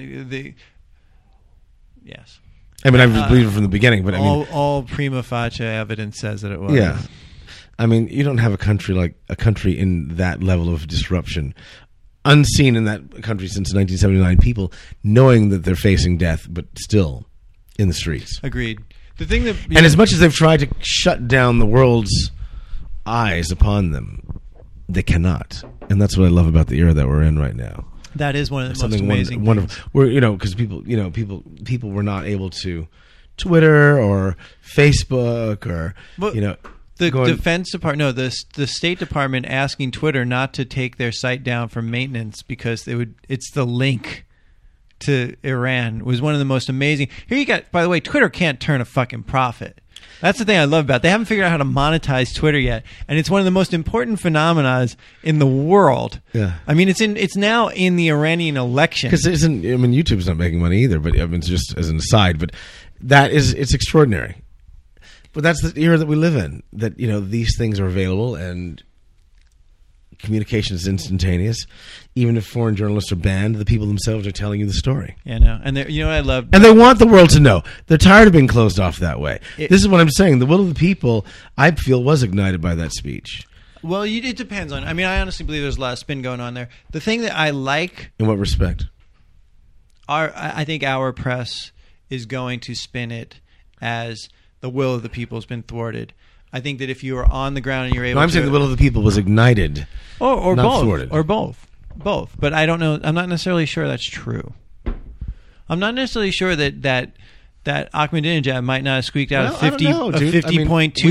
yes. I mean, I believed it from the beginning, but I mean, all prima facie evidence says that it was. yeah. I mean, you don't have a country in that level of disruption, unseen in that country since 1979. People knowing that they're facing death, but still in the streets. Agreed. The thing that And as much as they've tried to shut down the world's eyes upon them, they cannot. And that's what I love about the era that we're in right now. that is one of the Something most amazing wonderful. things. We're because people were not able to Twitter or Facebook or But the Defense Department, no, the State Department asking Twitter not to take their site down for maintenance because it's the link to Iran was one of the most amazing. Here you got, by the way, Twitter can't turn a fucking profit. That's the thing I love about it. They haven't figured out how to monetize Twitter yet, and it's one of the most important phenomena in the world. Yeah. I mean, it's now in the Iranian election. Because YouTube's not making money either. But I mean, it's just as an aside. But it's extraordinary. But that's the era that we live in. That these things are available and communication is instantaneous. Even if foreign journalists are banned, the people themselves are telling you the story. Yeah, no, and you know what I love, and they want the world to know. They're tired of being closed off that way. This is what I'm saying. The will of the people, I feel, was ignited by that speech. Well, it depends on. I mean, I honestly believe there's a lot of spin going on there. The thing that I like, in what respect? I think our press is going to spin it as the will of the people has been thwarted. I think that if you are on the ground and you're able, I'm saying the will of the people was ignited, or not both, thwarted. or both. But I don't know. I'm not necessarily sure that's true. I'm not necessarily sure that Ahmadinejad might not have squeaked out a 50.25 to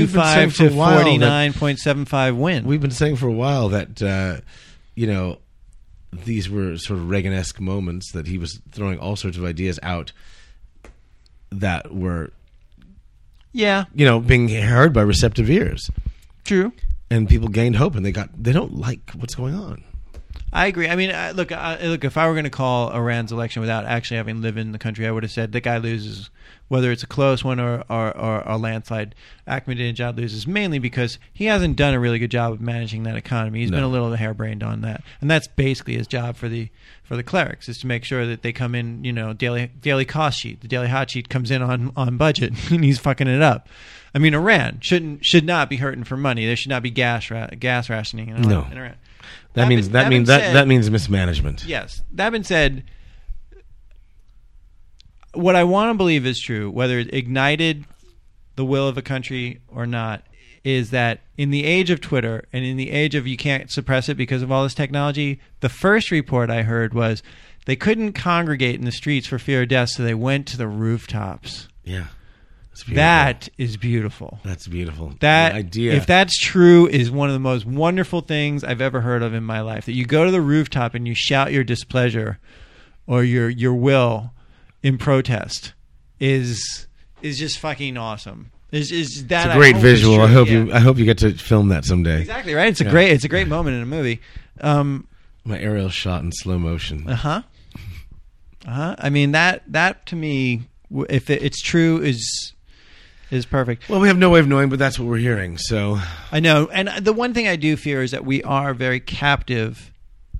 49.75 win. We've been saying for a while that these were sort of Reagan-esque moments, that he was throwing all sorts of ideas out that were being heard by receptive ears. True. And people gained hope, and they don't like what's going on. I agree. I mean, look. If I were going to call Iran's election without actually having lived in the country, I would have said the guy loses, whether it's a close one or a landslide. Ahmadinejad loses mainly because he hasn't done a really good job of managing that economy. He's been a little harebrained on that, and that's basically his job for the clerics, is to make sure that they come in. Daily cost sheet. The daily hot sheet comes in on budget, and he's fucking it up. I mean, Iran should not be hurting for money. There should not be gas rationing in Iran. That means mismanagement. Yes. That being said, what I want to believe is true, whether it ignited the will of a country or not, is that in the age of Twitter and in the age of you can't suppress it because of all this technology, the first report I heard was they couldn't congregate in the streets for fear of death, so they went to the rooftops. Yeah. That is beautiful. That's beautiful. That the idea, if that's true, is one of the most wonderful things I've ever heard of in my life. That you go to the rooftop and you shout your displeasure or your will in protest is just fucking awesome. It's a great visual. I hope you get to film that someday. Exactly right. It's a great moment in a movie. My aerial shot in slow motion. I mean that to me, if it's true, is perfect. Well, we have no way of knowing, but that's what we're hearing. So I know, and the one thing I do fear is that we are very captive.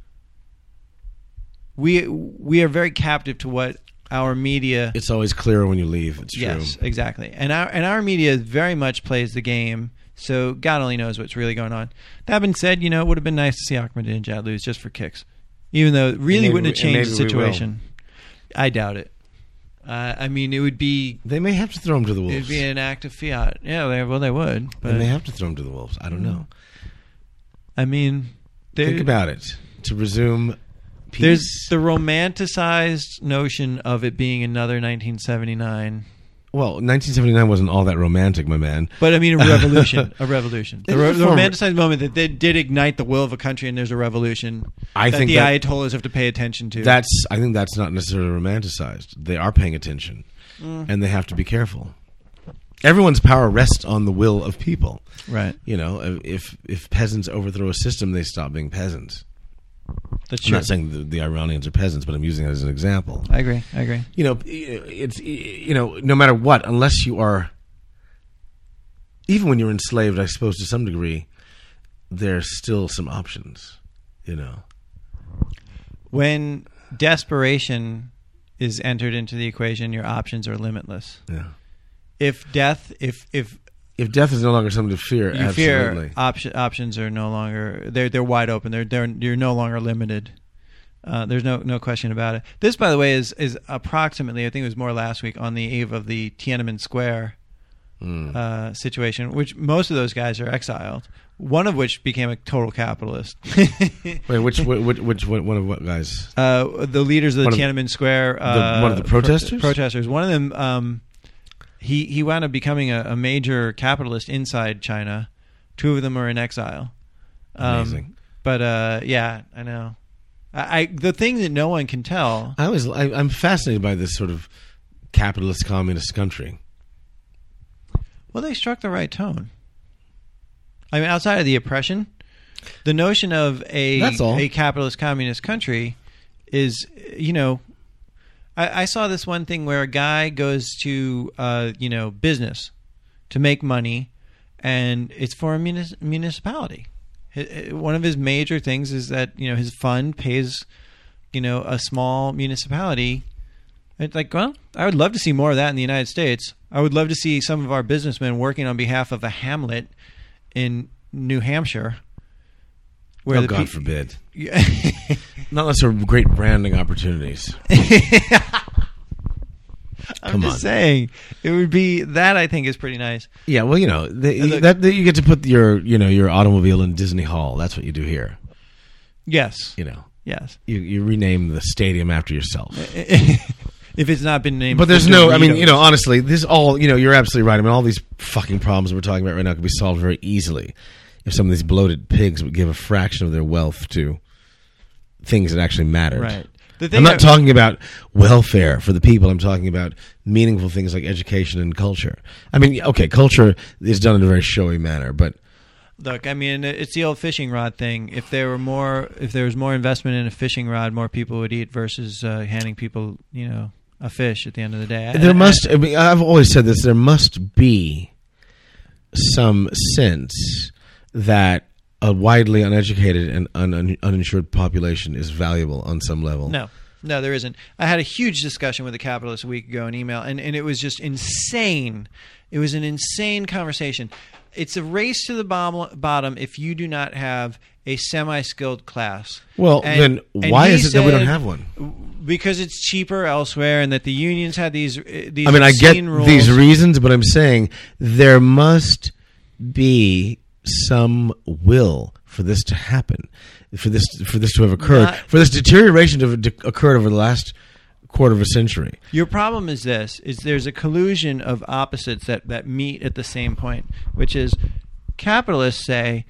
We are very captive to what our media. It's always clearer when you leave. It's true. Yes, exactly. And our media very much plays the game. So God only knows what's really going on. That being said, it would have been nice to see Ahmadinejad lose just for kicks, even though it really wouldn't have changed the situation. I doubt it. I mean, it would be. They may have to throw him to the wolves. It would be an act of fiat. Yeah, they would. But they may have to throw him to the wolves. I don't know. I mean, think about it. To resume peace. There's the romanticized notion of it being another 1979. Well, 1979 wasn't all that romantic, my man. But I mean, a revolution. A revolution. The It's a form- romanticized moment that did ignite the will of a country, and there's a revolution I that think the that- Ayatollahs have to pay attention to. I think that's not necessarily romanticized. They are paying attention, and they have to be careful. Everyone's power rests on the will of people. right. You know, if peasants overthrow a system, they stop being peasants. That's I'm true. not saying the Iranians are peasants, but I'm using it as an example. I agree. You know, it's no matter what, unless you are, even when you're enslaved, I suppose to some degree, there's still some options. You know, When desperation is entered into the equation, your options are limitless. yeah. If death, if If death is no longer something to fear, you absolutely. fear, options are no longer they're wide open. You're no longer limited. There's no question about it. This, by the way, is approximately, I think it was more last week, on the eve of the Tiananmen Square situation, which most of those guys are exiled. One of which became a total capitalist. Wait, which one of what guys? The leaders of the One of- Tiananmen Square. one of the protesters? Protesters. One of them. He wound up becoming a major capitalist inside China. Two of them are in exile. Amazing. But yeah, I know. The thing that no one can tell. I'm fascinated by this sort of capitalist communist country. Well, they struck the right tone. I mean, outside of the oppression, the notion of That's all. a capitalist communist country is, you know, I saw this one thing where a guy goes to, business to make money, and it's for a municipality. One of his major things is that, his fund pays, a small municipality. It's like, well, I would love to see more of that in the United States. I would love to see some of our businessmen working on behalf of a hamlet in New Hampshire. Oh, God forbid. Not unless there are great branding opportunities. I'm Come just on. saying, it would be that. I think is pretty nice. Yeah, well, that you get to put your automobile in Disney Hall. That's what you do here. Yes, Yes, yes. you rename the stadium after yourself. If it's not been named, But there's for no. I mean, Doritos. honestly, this all. You're absolutely right. I mean, all these fucking problems we're talking about right now could be solved very easily if some of these bloated pigs would give a fraction of their wealth to things that actually mattered. Right. The thing I'm not talking about welfare for the people. I'm talking about meaningful things like education and culture. I mean, okay, culture is done in a very showy manner, but Look, I mean, it's the old fishing rod thing. If there was more investment in a fishing rod, more people would eat versus handing people, a fish at the end of the day. I've always said this. There must be some sense that a widely uneducated and uninsured population is valuable on some level. No, there isn't. I had a huge discussion with a capitalist a week ago in email, and it was just insane. It was an insane conversation. It's a race to the bottom if you do not have a semi-skilled class. Well, then why he is it that we don't said, have one? Because it's cheaper elsewhere, and that the unions had these. I mean, I get obscene rules. these reasons, but I'm saying there must be some will for this to happen, for this to have occurred, for this deterioration to have occurred over the last quarter of a century. Your problem is this: there's a collusion of opposites that meet at the same point, which is capitalists say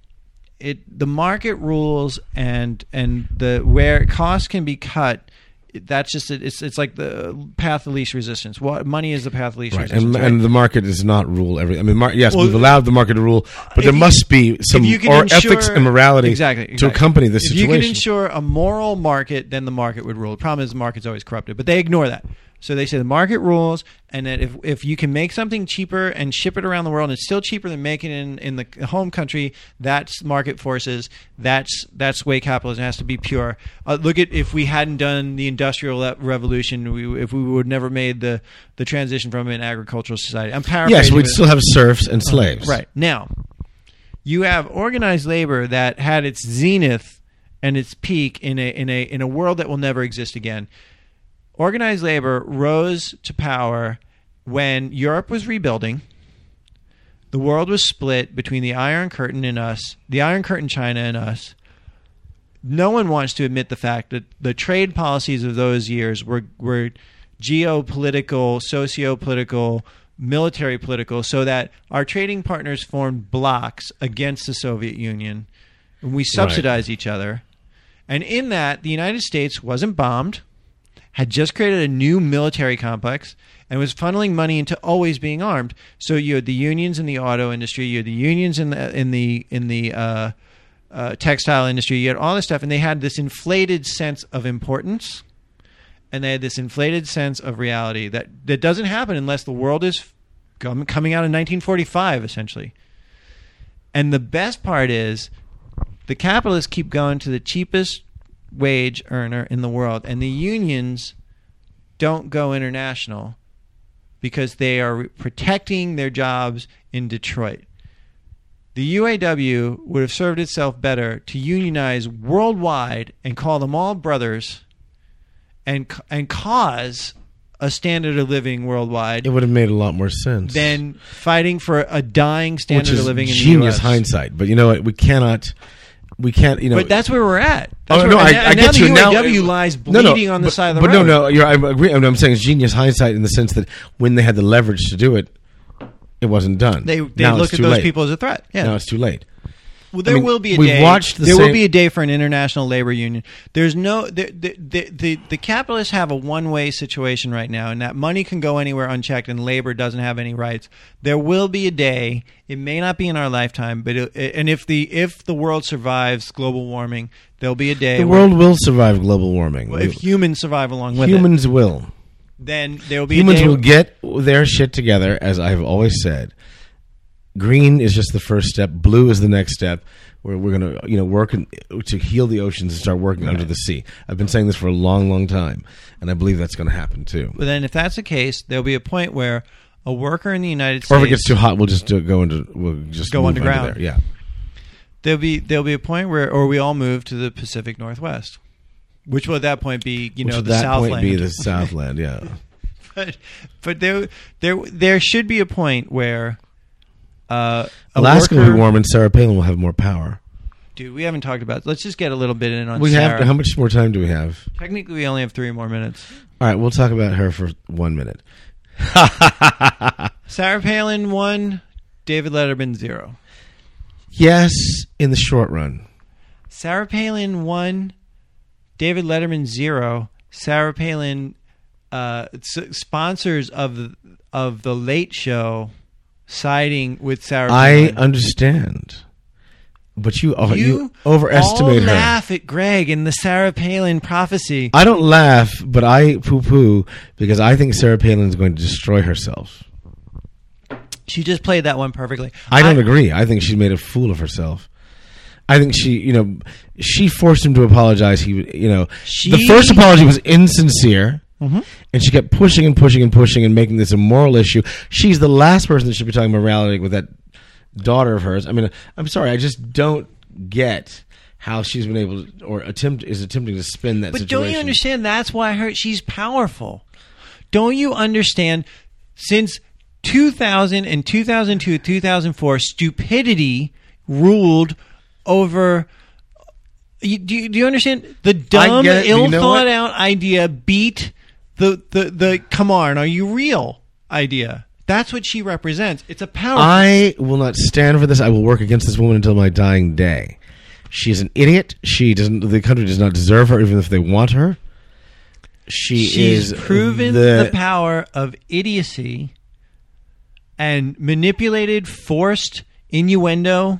the market rules and the where costs can be cut. That's just it's like the path of least resistance. What money is the path of least resistance, and the market does not rule every. I mean, yes, Well, we've allowed the market to rule, but there must be some ethics and morality to accompany this situation. If you can ensure a moral market, then the market would rule. The problem is the market's always corrupted, but they ignore that. So they say the market rules, and that if you can make something cheaper and ship it around the world, and it's still cheaper than making it in the home country, that's market forces. That's the way capitalism has to be pure. Look at if we hadn't done the Industrial Revolution, if we would never made the transition from an agricultural society. I'm paraphrasing. Yes, we'd still have serfs and slaves. Right. Now, you have organized labor that had its zenith and its peak in a world that will never exist again. Organized labor rose to power when Europe was rebuilding. The world was split between the Iron Curtain and us, the Iron Curtain China and us. No one wants to admit the fact that the trade policies of those years were geopolitical, socio-political, military political, so that our trading partners formed blocs against the Soviet Union. And we subsidized each other. And in that, the United States wasn't bombed, had just created a new military complex, and was funneling money into always being armed. So you had the unions in the auto industry, you had the unions in the textile industry, you had all this stuff, and they had this inflated sense of importance, and they had this inflated sense of reality that doesn't happen unless the world is coming out in 1945, essentially. And the best part is the capitalists keep going to the cheapest wage earner in the world, and the unions don't go international because they are protecting their jobs in Detroit. The UAW would have served itself better to unionize worldwide and call them all brothers and cause a standard of living worldwide. It would have made a lot more sense than fighting for a dying standard of living in the U.S. Genius hindsight. But you know what? We can't, you know. But that's where we're at. I get you. Now the UAW lies bleeding on the side of the road. I agree. I'm saying it's genius hindsight in the sense that when they had the leverage to do it, it wasn't done. They looked at those people as a threat. Yeah. Now it's too late. Well, there will be a day. Will be a day for an international labor union. There's no the capitalists have a one-way situation right now, and that money can go anywhere unchecked, and labor doesn't have any rights. There will be a day. It may not be in our lifetime, but if the world survives global warming, there'll be a day. The world will survive global warming. If humans survive along with humans will. Then there will be humans a day will get their shit together, as I've always said. Green is just the first step. Blue is the next step. Where we're going to, work to heal the oceans and start working under the sea. I've been saying this for a long, long time, and I believe that's going to happen too. But then, if that's the case, there'll be a point where a worker in the United States, or if it gets too hot, we'll just go underground. There. Yeah. There'll be a point where, or we all move to the Pacific Northwest, which will at that point be, the Southland. At that point, be the Southland. Yeah. but there should be a point where. Alaska will be warm, and Sarah Palin will have more power. Dude, we haven't talked about. Let's just get a little bit in on. Sarah. How much more time do we have? Technically, we only have 3 more minutes. All right, we'll talk about her for 1 minute. Sarah Palin 1, David Letterman 0. Yes, in the short run. Sarah Palin 1, David Letterman 0. Sarah Palin, sponsors of the Late Show. Siding with Sarah Palin. I understand. But you overestimate her. You laugh at Greg and the Sarah Palin prophecy. I don't laugh, but I poo-poo because I think Sarah Palin is going to destroy herself. She just played that one perfectly. I don't agree. I think she made a fool of herself. I think she forced him to apologize. The first apology was insincere. Mm-hmm. And she kept pushing and making this a moral issue. She's the last person that should be talking morality with that daughter of hers. I mean, I'm sorry, I just don't get how she's been able to, attempting to spin that situation. But don't you understand? That's why she's powerful. Don't you understand? Since 2000 and 2002, 2004, stupidity ruled over. Do you understand? The dumb, ill-thought-out idea beat the come on, are you real idea. That's what she represents. It's a power. I will not stand for this. I will work against this woman until my dying day. She's an idiot. The country does not deserve her, even if they want her. She's proven the power of idiocy and manipulated, forced innuendo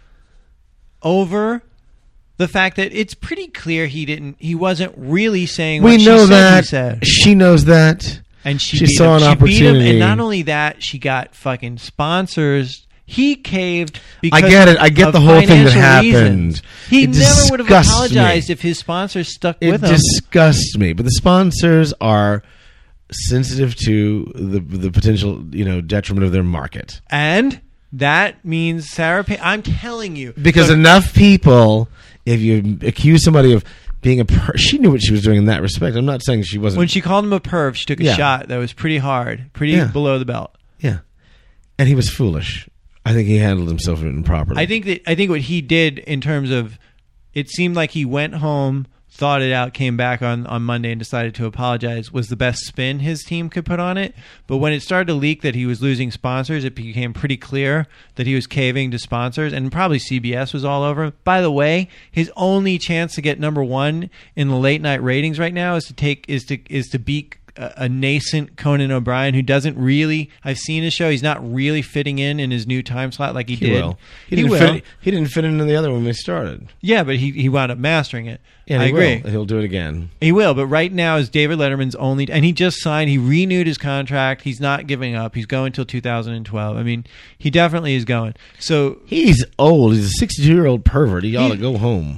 over the fact that it's pretty clear he wasn't really saying what he said. She knows that. And she saw an opportunity. Beat him, and not only that, she got fucking sponsors. He caved because I get it. I get the whole thing that happened. He never would have apologized if his sponsors stuck with him. It disgusts me. But the sponsors are sensitive to the potential, detriment of their market. And that means Sarah Palin. I'm telling you. Because enough people... If you accuse somebody of being a perv, she knew what she was doing in that respect. I'm not saying she wasn't. When she called him a perv, she took a shot that was pretty hard, below the belt. Yeah, and he was foolish. I think he handled himself improperly. I think what he did in terms of, it seemed like he went home, thought it out, came back on Monday and decided to apologize, was the best spin his team could put on it. But when it started to leak that he was losing sponsors, it became pretty clear that he was caving to sponsors, and probably CBS was all over him. By the way, his only chance to get number one in the late night ratings right now is to beat a nascent Conan O'Brien, who doesn't really, I've seen his show, he's not really fitting in his new time slot like he did. Will. He didn't fit into the other one when we started. Yeah, but he wound up mastering it. Yeah, I agree. He'll do it again. He will, but right now is David Letterman's only, and he just signed, he renewed his contract. He's not giving up. He's going till 2012. I mean, he definitely is going. So he's old. He's a 62-year-old pervert. He ought to go home.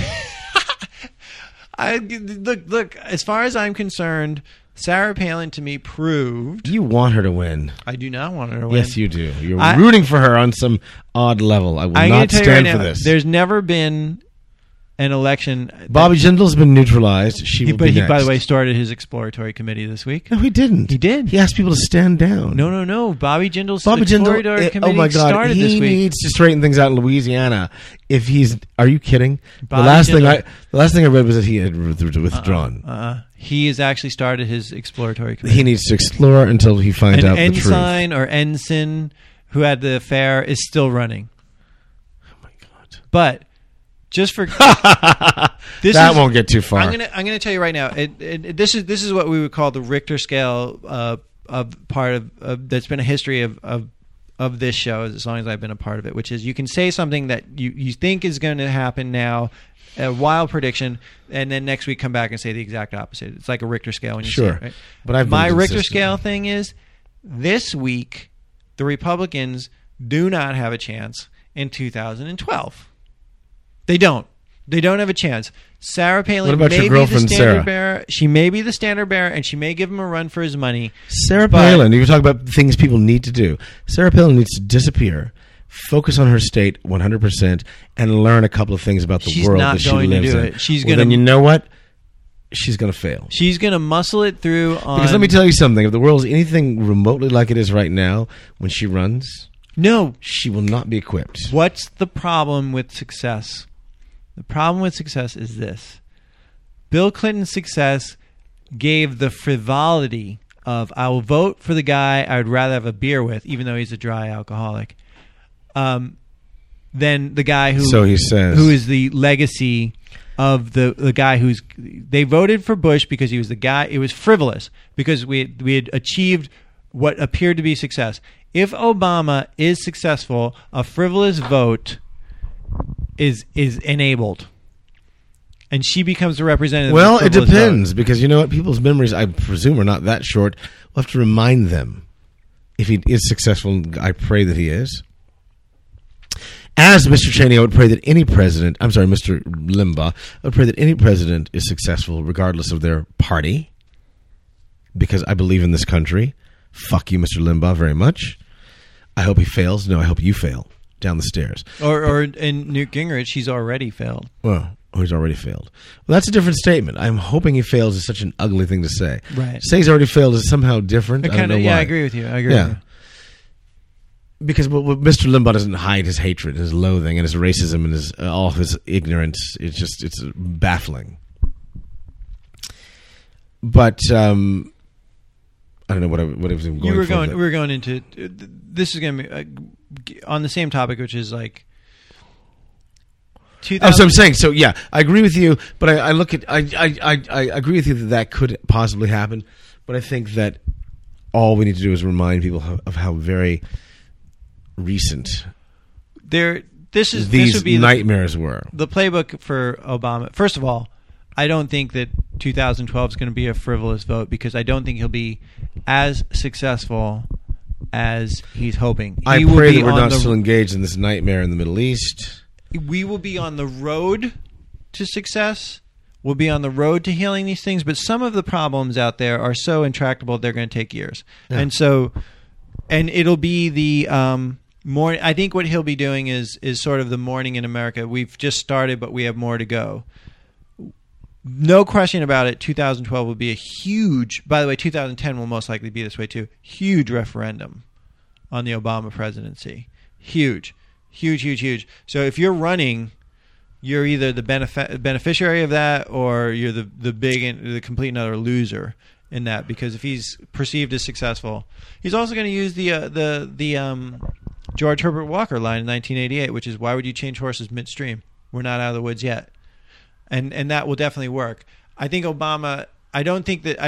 Look, as far as I'm concerned, Sarah Palin, to me, proved... You want her to win. I do not want her to win. Yes, you do. You're rooting for her on some odd level. I will not stand for this. There's never been an election... Bobby Jindal's been neutralized. He, by the way, started his exploratory committee this week. No, he didn't. He did. He asked people to stand down. No. Bobby Jindal's exploratory committee started this week. He needs to straighten things out in Louisiana. Are you kidding? The last thing I read was that he had withdrawn. He has actually started his exploratory committee. He needs to explore until he finds out the truth. Ensign or Ensign, who had the affair, is still running. Oh my God! But just for that won't get too far. I'm gonna tell you right now. This is what we would call the Richter scale of part of that's been a history of this show as long as I've been a part of it, which is you can say something that you think is going to happen now, a wild prediction, and then next week come back and say the exact opposite. It's like a Richter scale when you say it, right? But my Richter scale thing is this week the Republicans do not have a chance in 2012. They don't. They don't have a chance. Sarah Palin may be the standard bearer. She may be the standard bearer, and she may give him a run for his money. Sarah Palin, you talk about things people need to do. Sarah Palin needs to disappear, focus on her state 100%, and learn a couple of things about the world that she lives in. She's not going to do it. Then you know what? She's going to fail. She's going to muscle it through because let me tell you something. If the world is anything remotely like it is right now, when she runs, she will not be equipped. What's the problem with success? The problem with success is this. Bill Clinton's success gave the frivolity of, I will vote for the guy I would rather have a beer with, even though he's a dry alcoholic, than the guy who is the legacy of the guy who's... They voted for Bush because he was the guy... It was frivolous because we had achieved what appeared to be success. If Obama is successful, a frivolous vote... is enabled, and she becomes the representative. Well, it depends because you know what, people's memories, I presume, are not that short. We'll have to remind them if he is successful. I pray that he is. As Mr. Cheney, I would pray that any president. I'm sorry, Mr. Limbaugh. I would pray that any president is successful, regardless of their party, because I believe in this country. Fuck you, Mr. Limbaugh, very much. I hope he fails. No, I hope you fail. Down the stairs. Or in Newt Gingrich, he's already failed. Well, he's already failed. Well, that's a different statement. I'm hoping he fails is such an ugly thing to say. Right. Say he's already failed is somehow different. I don't know why. Yeah, I agree with you. I agree with you. Because Mr. Limbaugh doesn't hide his hatred, his loathing, and his racism, and his all his ignorance. It's baffling. But I don't know what I was going. We were going into this is going to be on the same topic, which is like. So I'm saying, so yeah, I agree with you, but I look at I agree with you that could possibly happen, but I think that all we need to do is remind people of how very recent these nightmares were. The playbook for Obama. First of all, I don't think that 2012 is going to be a frivolous vote because I don't think he'll be as successful as he's hoping. I pray that we're not still engaged in this nightmare in the Middle East. We will be on the road to success. We'll be on the road to healing these things, but some of the problems out there are so intractable they're going to take years. Yeah. And it'll be the morning. I think what he'll be doing is sort of the morning in America. We've just started, but we have more to go. No question about it, 2012 will be a huge, by the way, 2010 will most likely be this way too, huge referendum on the Obama presidency. Huge. Huge. So if you're running you're either the beneficiary of that, or you're the complete and utter loser in that. Because if he's perceived as successful, he's also going to use the George Herbert Walker line in 1988, which is, "Why would you change horses midstream? We're not out of the woods yet," and that will definitely work. I think Obama. I don't think that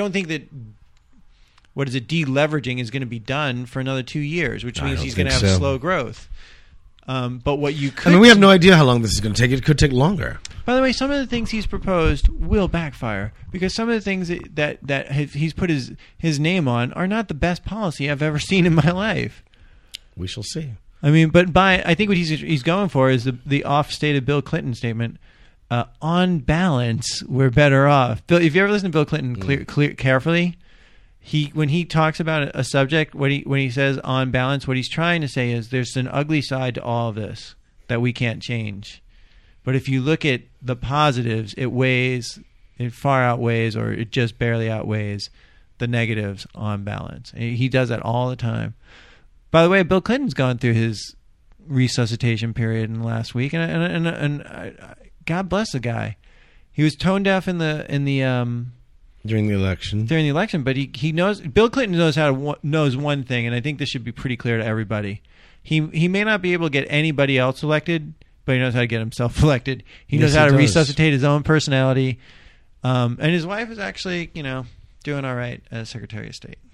what is it? Deleveraging is going to be done for another 2 years, which means he's going to have slow growth. But what you could, we have no idea how long this is going to take. It could take longer. By the way, some of the things he's proposed will backfire, because some of the things that he's put his name on are not the best policy I've ever seen in my life. We shall see. I mean, but I think what he's going for is the off-stated Bill Clinton statement. On balance, we're better off. Bill, if you ever listen to Bill Clinton carefully, when he talks about a subject, when he says on balance, what he's trying to say is there's an ugly side to all of this that we can't change. But if you look at the positives, it far outweighs, or it just barely outweighs the negatives on balance. And he does that all the time. By the way, Bill Clinton's gone through his resuscitation period in the last week, and God bless the guy. He was tone deaf during the election, but he knows. Bill Clinton knows one thing, and I think this should be pretty clear to everybody. He may not be able to get anybody else elected, but he knows how to get himself elected. He knows how to resuscitate his own personality, and his wife is actually doing all right as Secretary of State.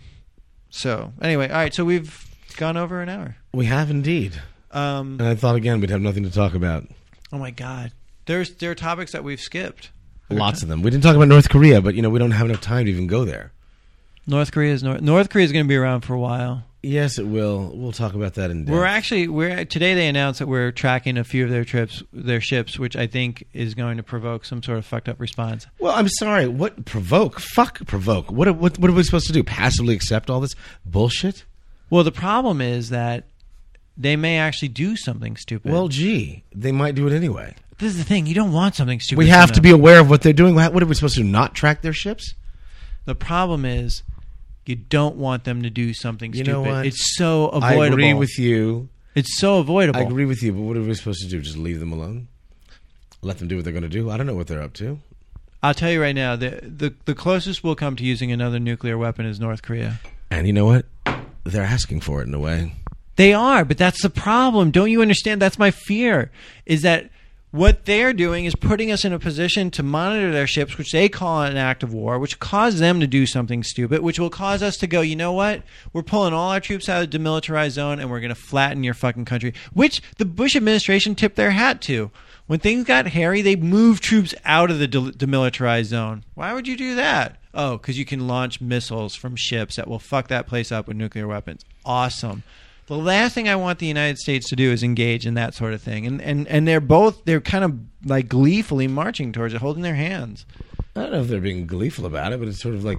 So anyway, all right. So we've gone over an hour. We have indeed. And I thought again we'd have nothing to talk about. Oh my God. There are topics that we've skipped. Lots of them. We didn't talk about North Korea, but we don't have enough time to even go there. North Korea is going to be around for a while. Yes, it will. We'll talk about that in depth. Today they announced that we're tracking a few of their ships, which I think is going to provoke some sort of fucked up response. Well, I'm sorry. What provoke? Fuck provoke. What are we supposed to do? Passively accept all this bullshit? Well, the problem is that they may actually do something stupid. Well, gee, they might do it anyway. This is the thing. You don't want something stupid. We have to be aware of what they're doing. What are we supposed to do? Not track their ships? The problem is you don't want them to do something stupid. You know what? It's so avoidable. I agree with you. It's so avoidable. I agree with you, but what are we supposed to do? Just leave them alone? Let them do what they're going to do? I don't know what they're up to. I'll tell you right now, the closest we'll come to using another nuclear weapon is North Korea. And you know what? They're asking for it in a way. They are, but that's the problem. Don't you understand? That's my fear, is that what they're doing is putting us in a position to monitor their ships, which they call an act of war, which causes them to do something stupid, which will cause us to go, you know what? We're pulling all our troops out of the demilitarized zone, and we're going to flatten your fucking country, which the Bush administration tipped their hat to. When things got hairy, they moved troops out of the demilitarized zone. Why would you do that? Oh, because you can launch missiles from ships that will fuck that place up with nuclear weapons. Awesome. The last thing I want the United States to do is engage in that sort of thing. And they're kind of like gleefully marching towards it, holding their hands. I don't know if they're being gleeful about it, but it's sort of like,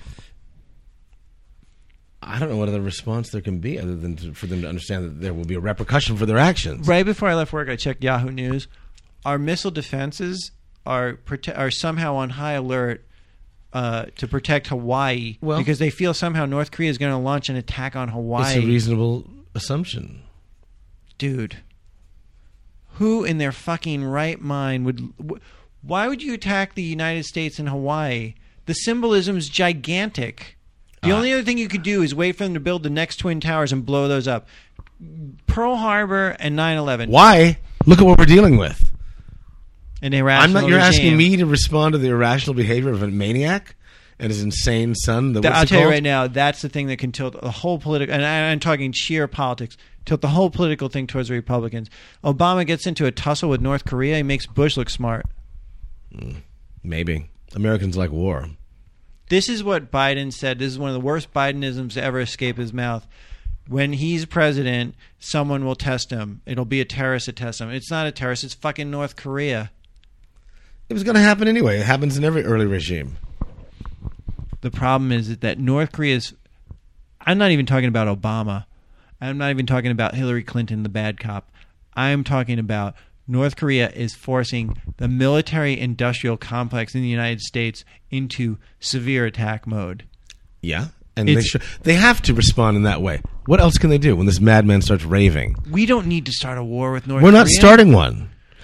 I don't know what other response there can be other than for them to understand that there will be a repercussion for their actions. Right before I left work, I checked Yahoo News. Our missile defenses are somehow on high alert to protect Hawaii, because they feel somehow North Korea is going to launch an attack on Hawaii. It's a reasonable assumption. Dude, who in their fucking right mind would... Why would you attack the United States and Hawaii? The symbolism is gigantic. The only other thing you could do is wait for them to build the next Twin Towers and blow those up. Pearl Harbor and 9/11. Why? Look at what we're dealing with. An irrational regime. You're asking me to respond to the irrational behavior of a maniac and his insane son? I'll tell you right now, that's the thing that can tilt the whole political... And I'm talking sheer politics. Tilt the whole political thing towards the Republicans. Obama gets into a tussle with North Korea. He makes Bush look smart. Maybe. Americans like war. This is what Biden said. This is one of the worst Bidenisms to ever escape his mouth. When he's president, someone will test him. It'll be a terrorist that tests him. It's not a terrorist. It's fucking North Korea. It was going to happen anyway. It happens in every early regime. The problem is that North Korea's... I'm not even talking about Obama. I'm not even talking about Hillary Clinton, the bad cop. I'm talking about North Korea is forcing the military-industrial complex in the United States into severe attack mode. Yeah, and they have to respond in that way. What else can they do when this madman starts raving? We don't need to start a war with North Korea. We're not starting one.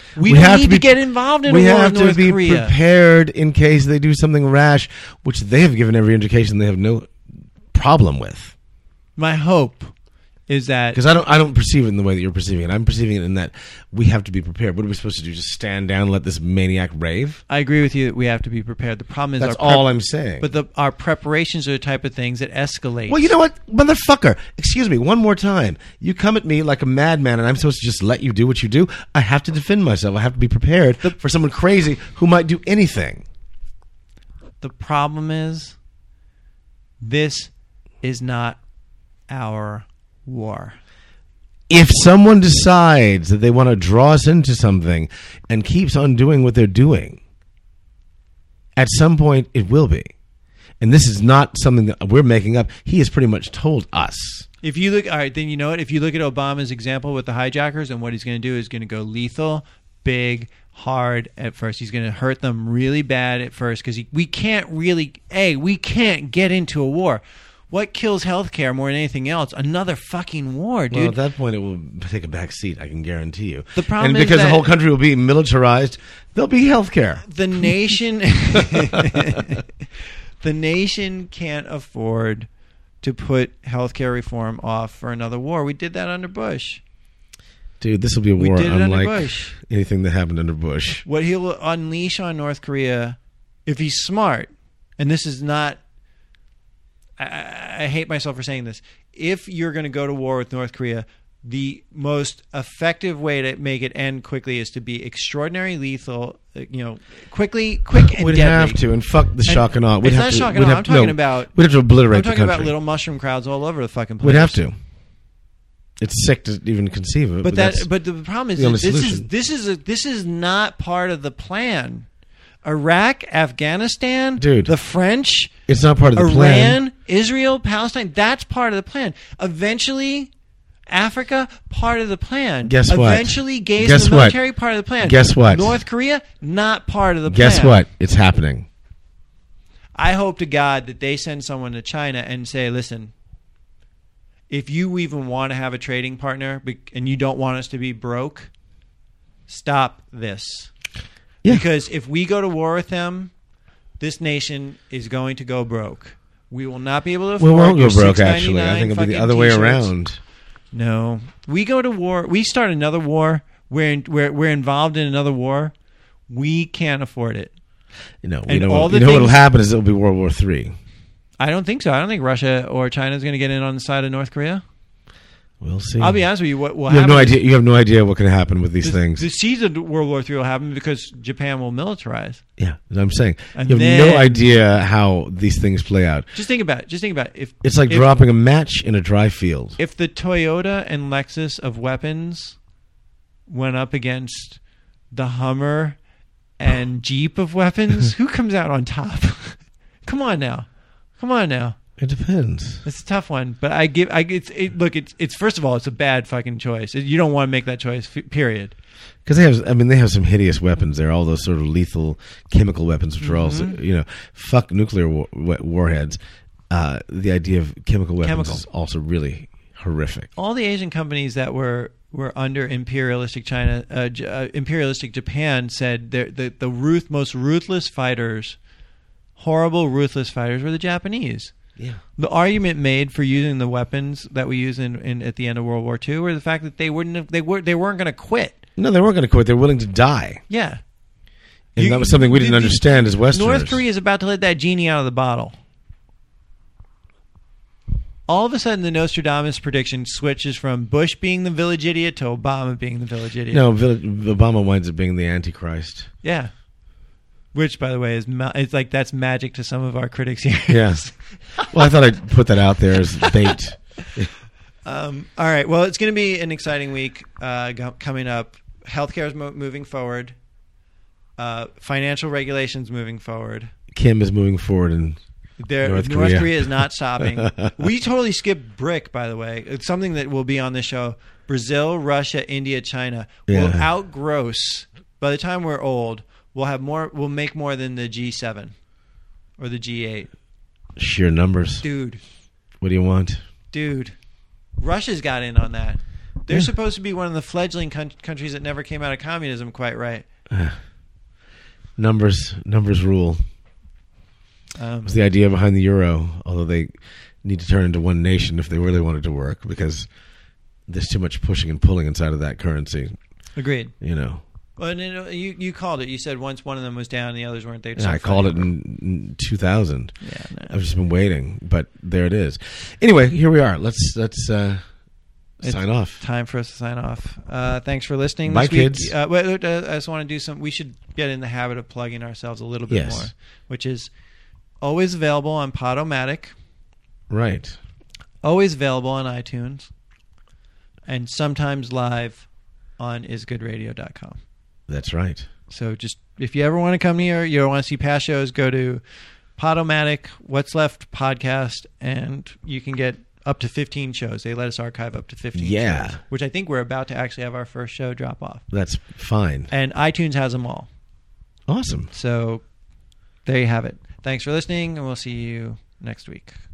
We don't need to get involved in a war with North Korea. We have to be prepared in case they do something rash, which they have given every indication they have no problem with. My hope is that... Because I don't perceive it in the way that you're perceiving it. I'm perceiving it in that we have to be prepared. What are we supposed to do? Just stand down and let this maniac rave? I agree with you that we have to be prepared. The problem is... That's all I'm saying. But our preparations are the type of things that escalate. Well, you know what? Motherfucker. Excuse me, one more time. You come at me like a madman and I'm supposed to just let you do what you do? I have to defend myself. I have to be prepared for someone crazy who might do anything. The problem is, this is not our war. If someone decides that they want to draw us into something and keeps on doing what they're doing, at some point it will be. And this is not something that we're making up. He has pretty much told us. If you look, all right, then you know what? If you look at Obama's example with the hijackers, and what he's going to do is going to go lethal, big, hard at first. He's going to hurt them really bad at first because we can't get into a war. What kills healthcare more than anything else? Another fucking war, dude. Well, at that point, it will take a back seat, I can guarantee you. The problem is because the whole country will be militarized, there'll be healthcare. The nation can't afford to put healthcare reform off for another war. We did that under Bush. Dude, this will be a war unlike anything that happened under Bush. What he'll unleash on North Korea, if he's smart, and this is not... I hate myself for saying this. If you're going to go to war with North Korea, the most effective way to make it end quickly is to be extraordinary lethal, quick and we'd deadly. We'd have to, and fuck the shock and awe. It's not shock and awe. I'm talking about... We'd have to obliterate the country. I'm talking about little mushroom crowds all over the fucking place. We'd have to. It's sick to even conceive of it. But the problem is this is not part of the plan. Iraq, Afghanistan, dude, the French, it's not part of the plan. Iran, Israel, Palestine, that's part of the plan. Eventually, Africa, part of the plan. Guess what? Eventually, gays in the military, part of the plan. Guess what? North Korea, not part of the plan. Guess what? It's happening. I hope to God that they send someone to China and say, listen, if you even want to have a trading partner and you don't want us to be broke, stop this. Yeah. Because if we go to war with them, this nation is going to go broke. We will not be able to afford. We won't go broke, actually. I think it'll be the other way around. No. We go to war. We start another war. We're involved in another war. We can't afford it. What'll happen is it'll be World War III. I don't think so. I don't think Russia or China is going to get in on the side of North Korea. We'll see. I'll be honest with you. What will happen? You have no idea what can happen with these things. The seeds of World War III will happen because Japan will militarize. Yeah, as I'm saying. You have no idea how these things play out. Just think about it. It's like dropping a match in a dry field. If the Toyota and Lexus of weapons went up against the Hummer and Jeep of weapons, who comes out on top? Come on now. It depends. It's a tough one, but it's first of all, it's a bad fucking choice. You don't want to make that choice, period. Because they have some hideous weapons there, all those sort of lethal chemical weapons, which are also, fuck nuclear warheads. The idea of chemical weapons is also really horrific. All the Asian companies that were under imperialistic China, imperialistic Japan said the most ruthless fighters, horrible, ruthless fighters were the Japanese. Yeah. The argument made for using the weapons that we used in at the end of World War II were the fact that they weren't going to quit. No, they weren't going to quit. They were willing to die. Yeah. And that was something we didn't understand as Westerners. North Korea is about to let that genie out of the bottle. All of a sudden, the Nostradamus prediction switches from Bush being the village idiot to Obama being the village idiot. No, Obama winds up being the Antichrist. Yeah. Which, by the way, it's like that's magic to some of our critics here. Yes. Well, I thought I'd put that out there as bait. All right. Well, it's going to be an exciting week coming up. Healthcare is moving forward. Financial regulations moving forward. Kim is moving forward in North Korea is not stopping. We totally skipped BRIC, by the way. It's something that will be on the show. Brazil, Russia, India, China will outgross, by the time we're old, we'll make more than the G7 or the G8. Sheer numbers. Dude. What do you want? Dude. Russia's got in on that. They're supposed to be one of the fledgling countries that never came out of communism quite right. Numbers rule. Was the idea behind the euro, although they need to turn into one nation if they really want it to work, because there's too much pushing and pulling inside of that currency. Agreed. You know. Well, you called it. You said once one of them was down and the others weren't there. Yeah, I called it in 2000. Yeah, no. I've just been waiting, but there it is. Anyway, here we are. Let's sign off. Time for us to sign off. Thanks for listening. Bye, this week. kids. I just want to do some. We should get in the habit of plugging ourselves a little bit more, which is always available on Podomatic. Right. Always available on iTunes, and sometimes live on isgoodradio.com. That's right. So just if you ever want to come here, you want to see past shows, go to Podomatic, What's Left podcast, and you can get up to 15 shows. They let us archive up to 15 shows, which I think we're about to actually have our first show drop off. That's fine. And iTunes has them all. Awesome. So there you have it. Thanks for listening, and we'll see you next week.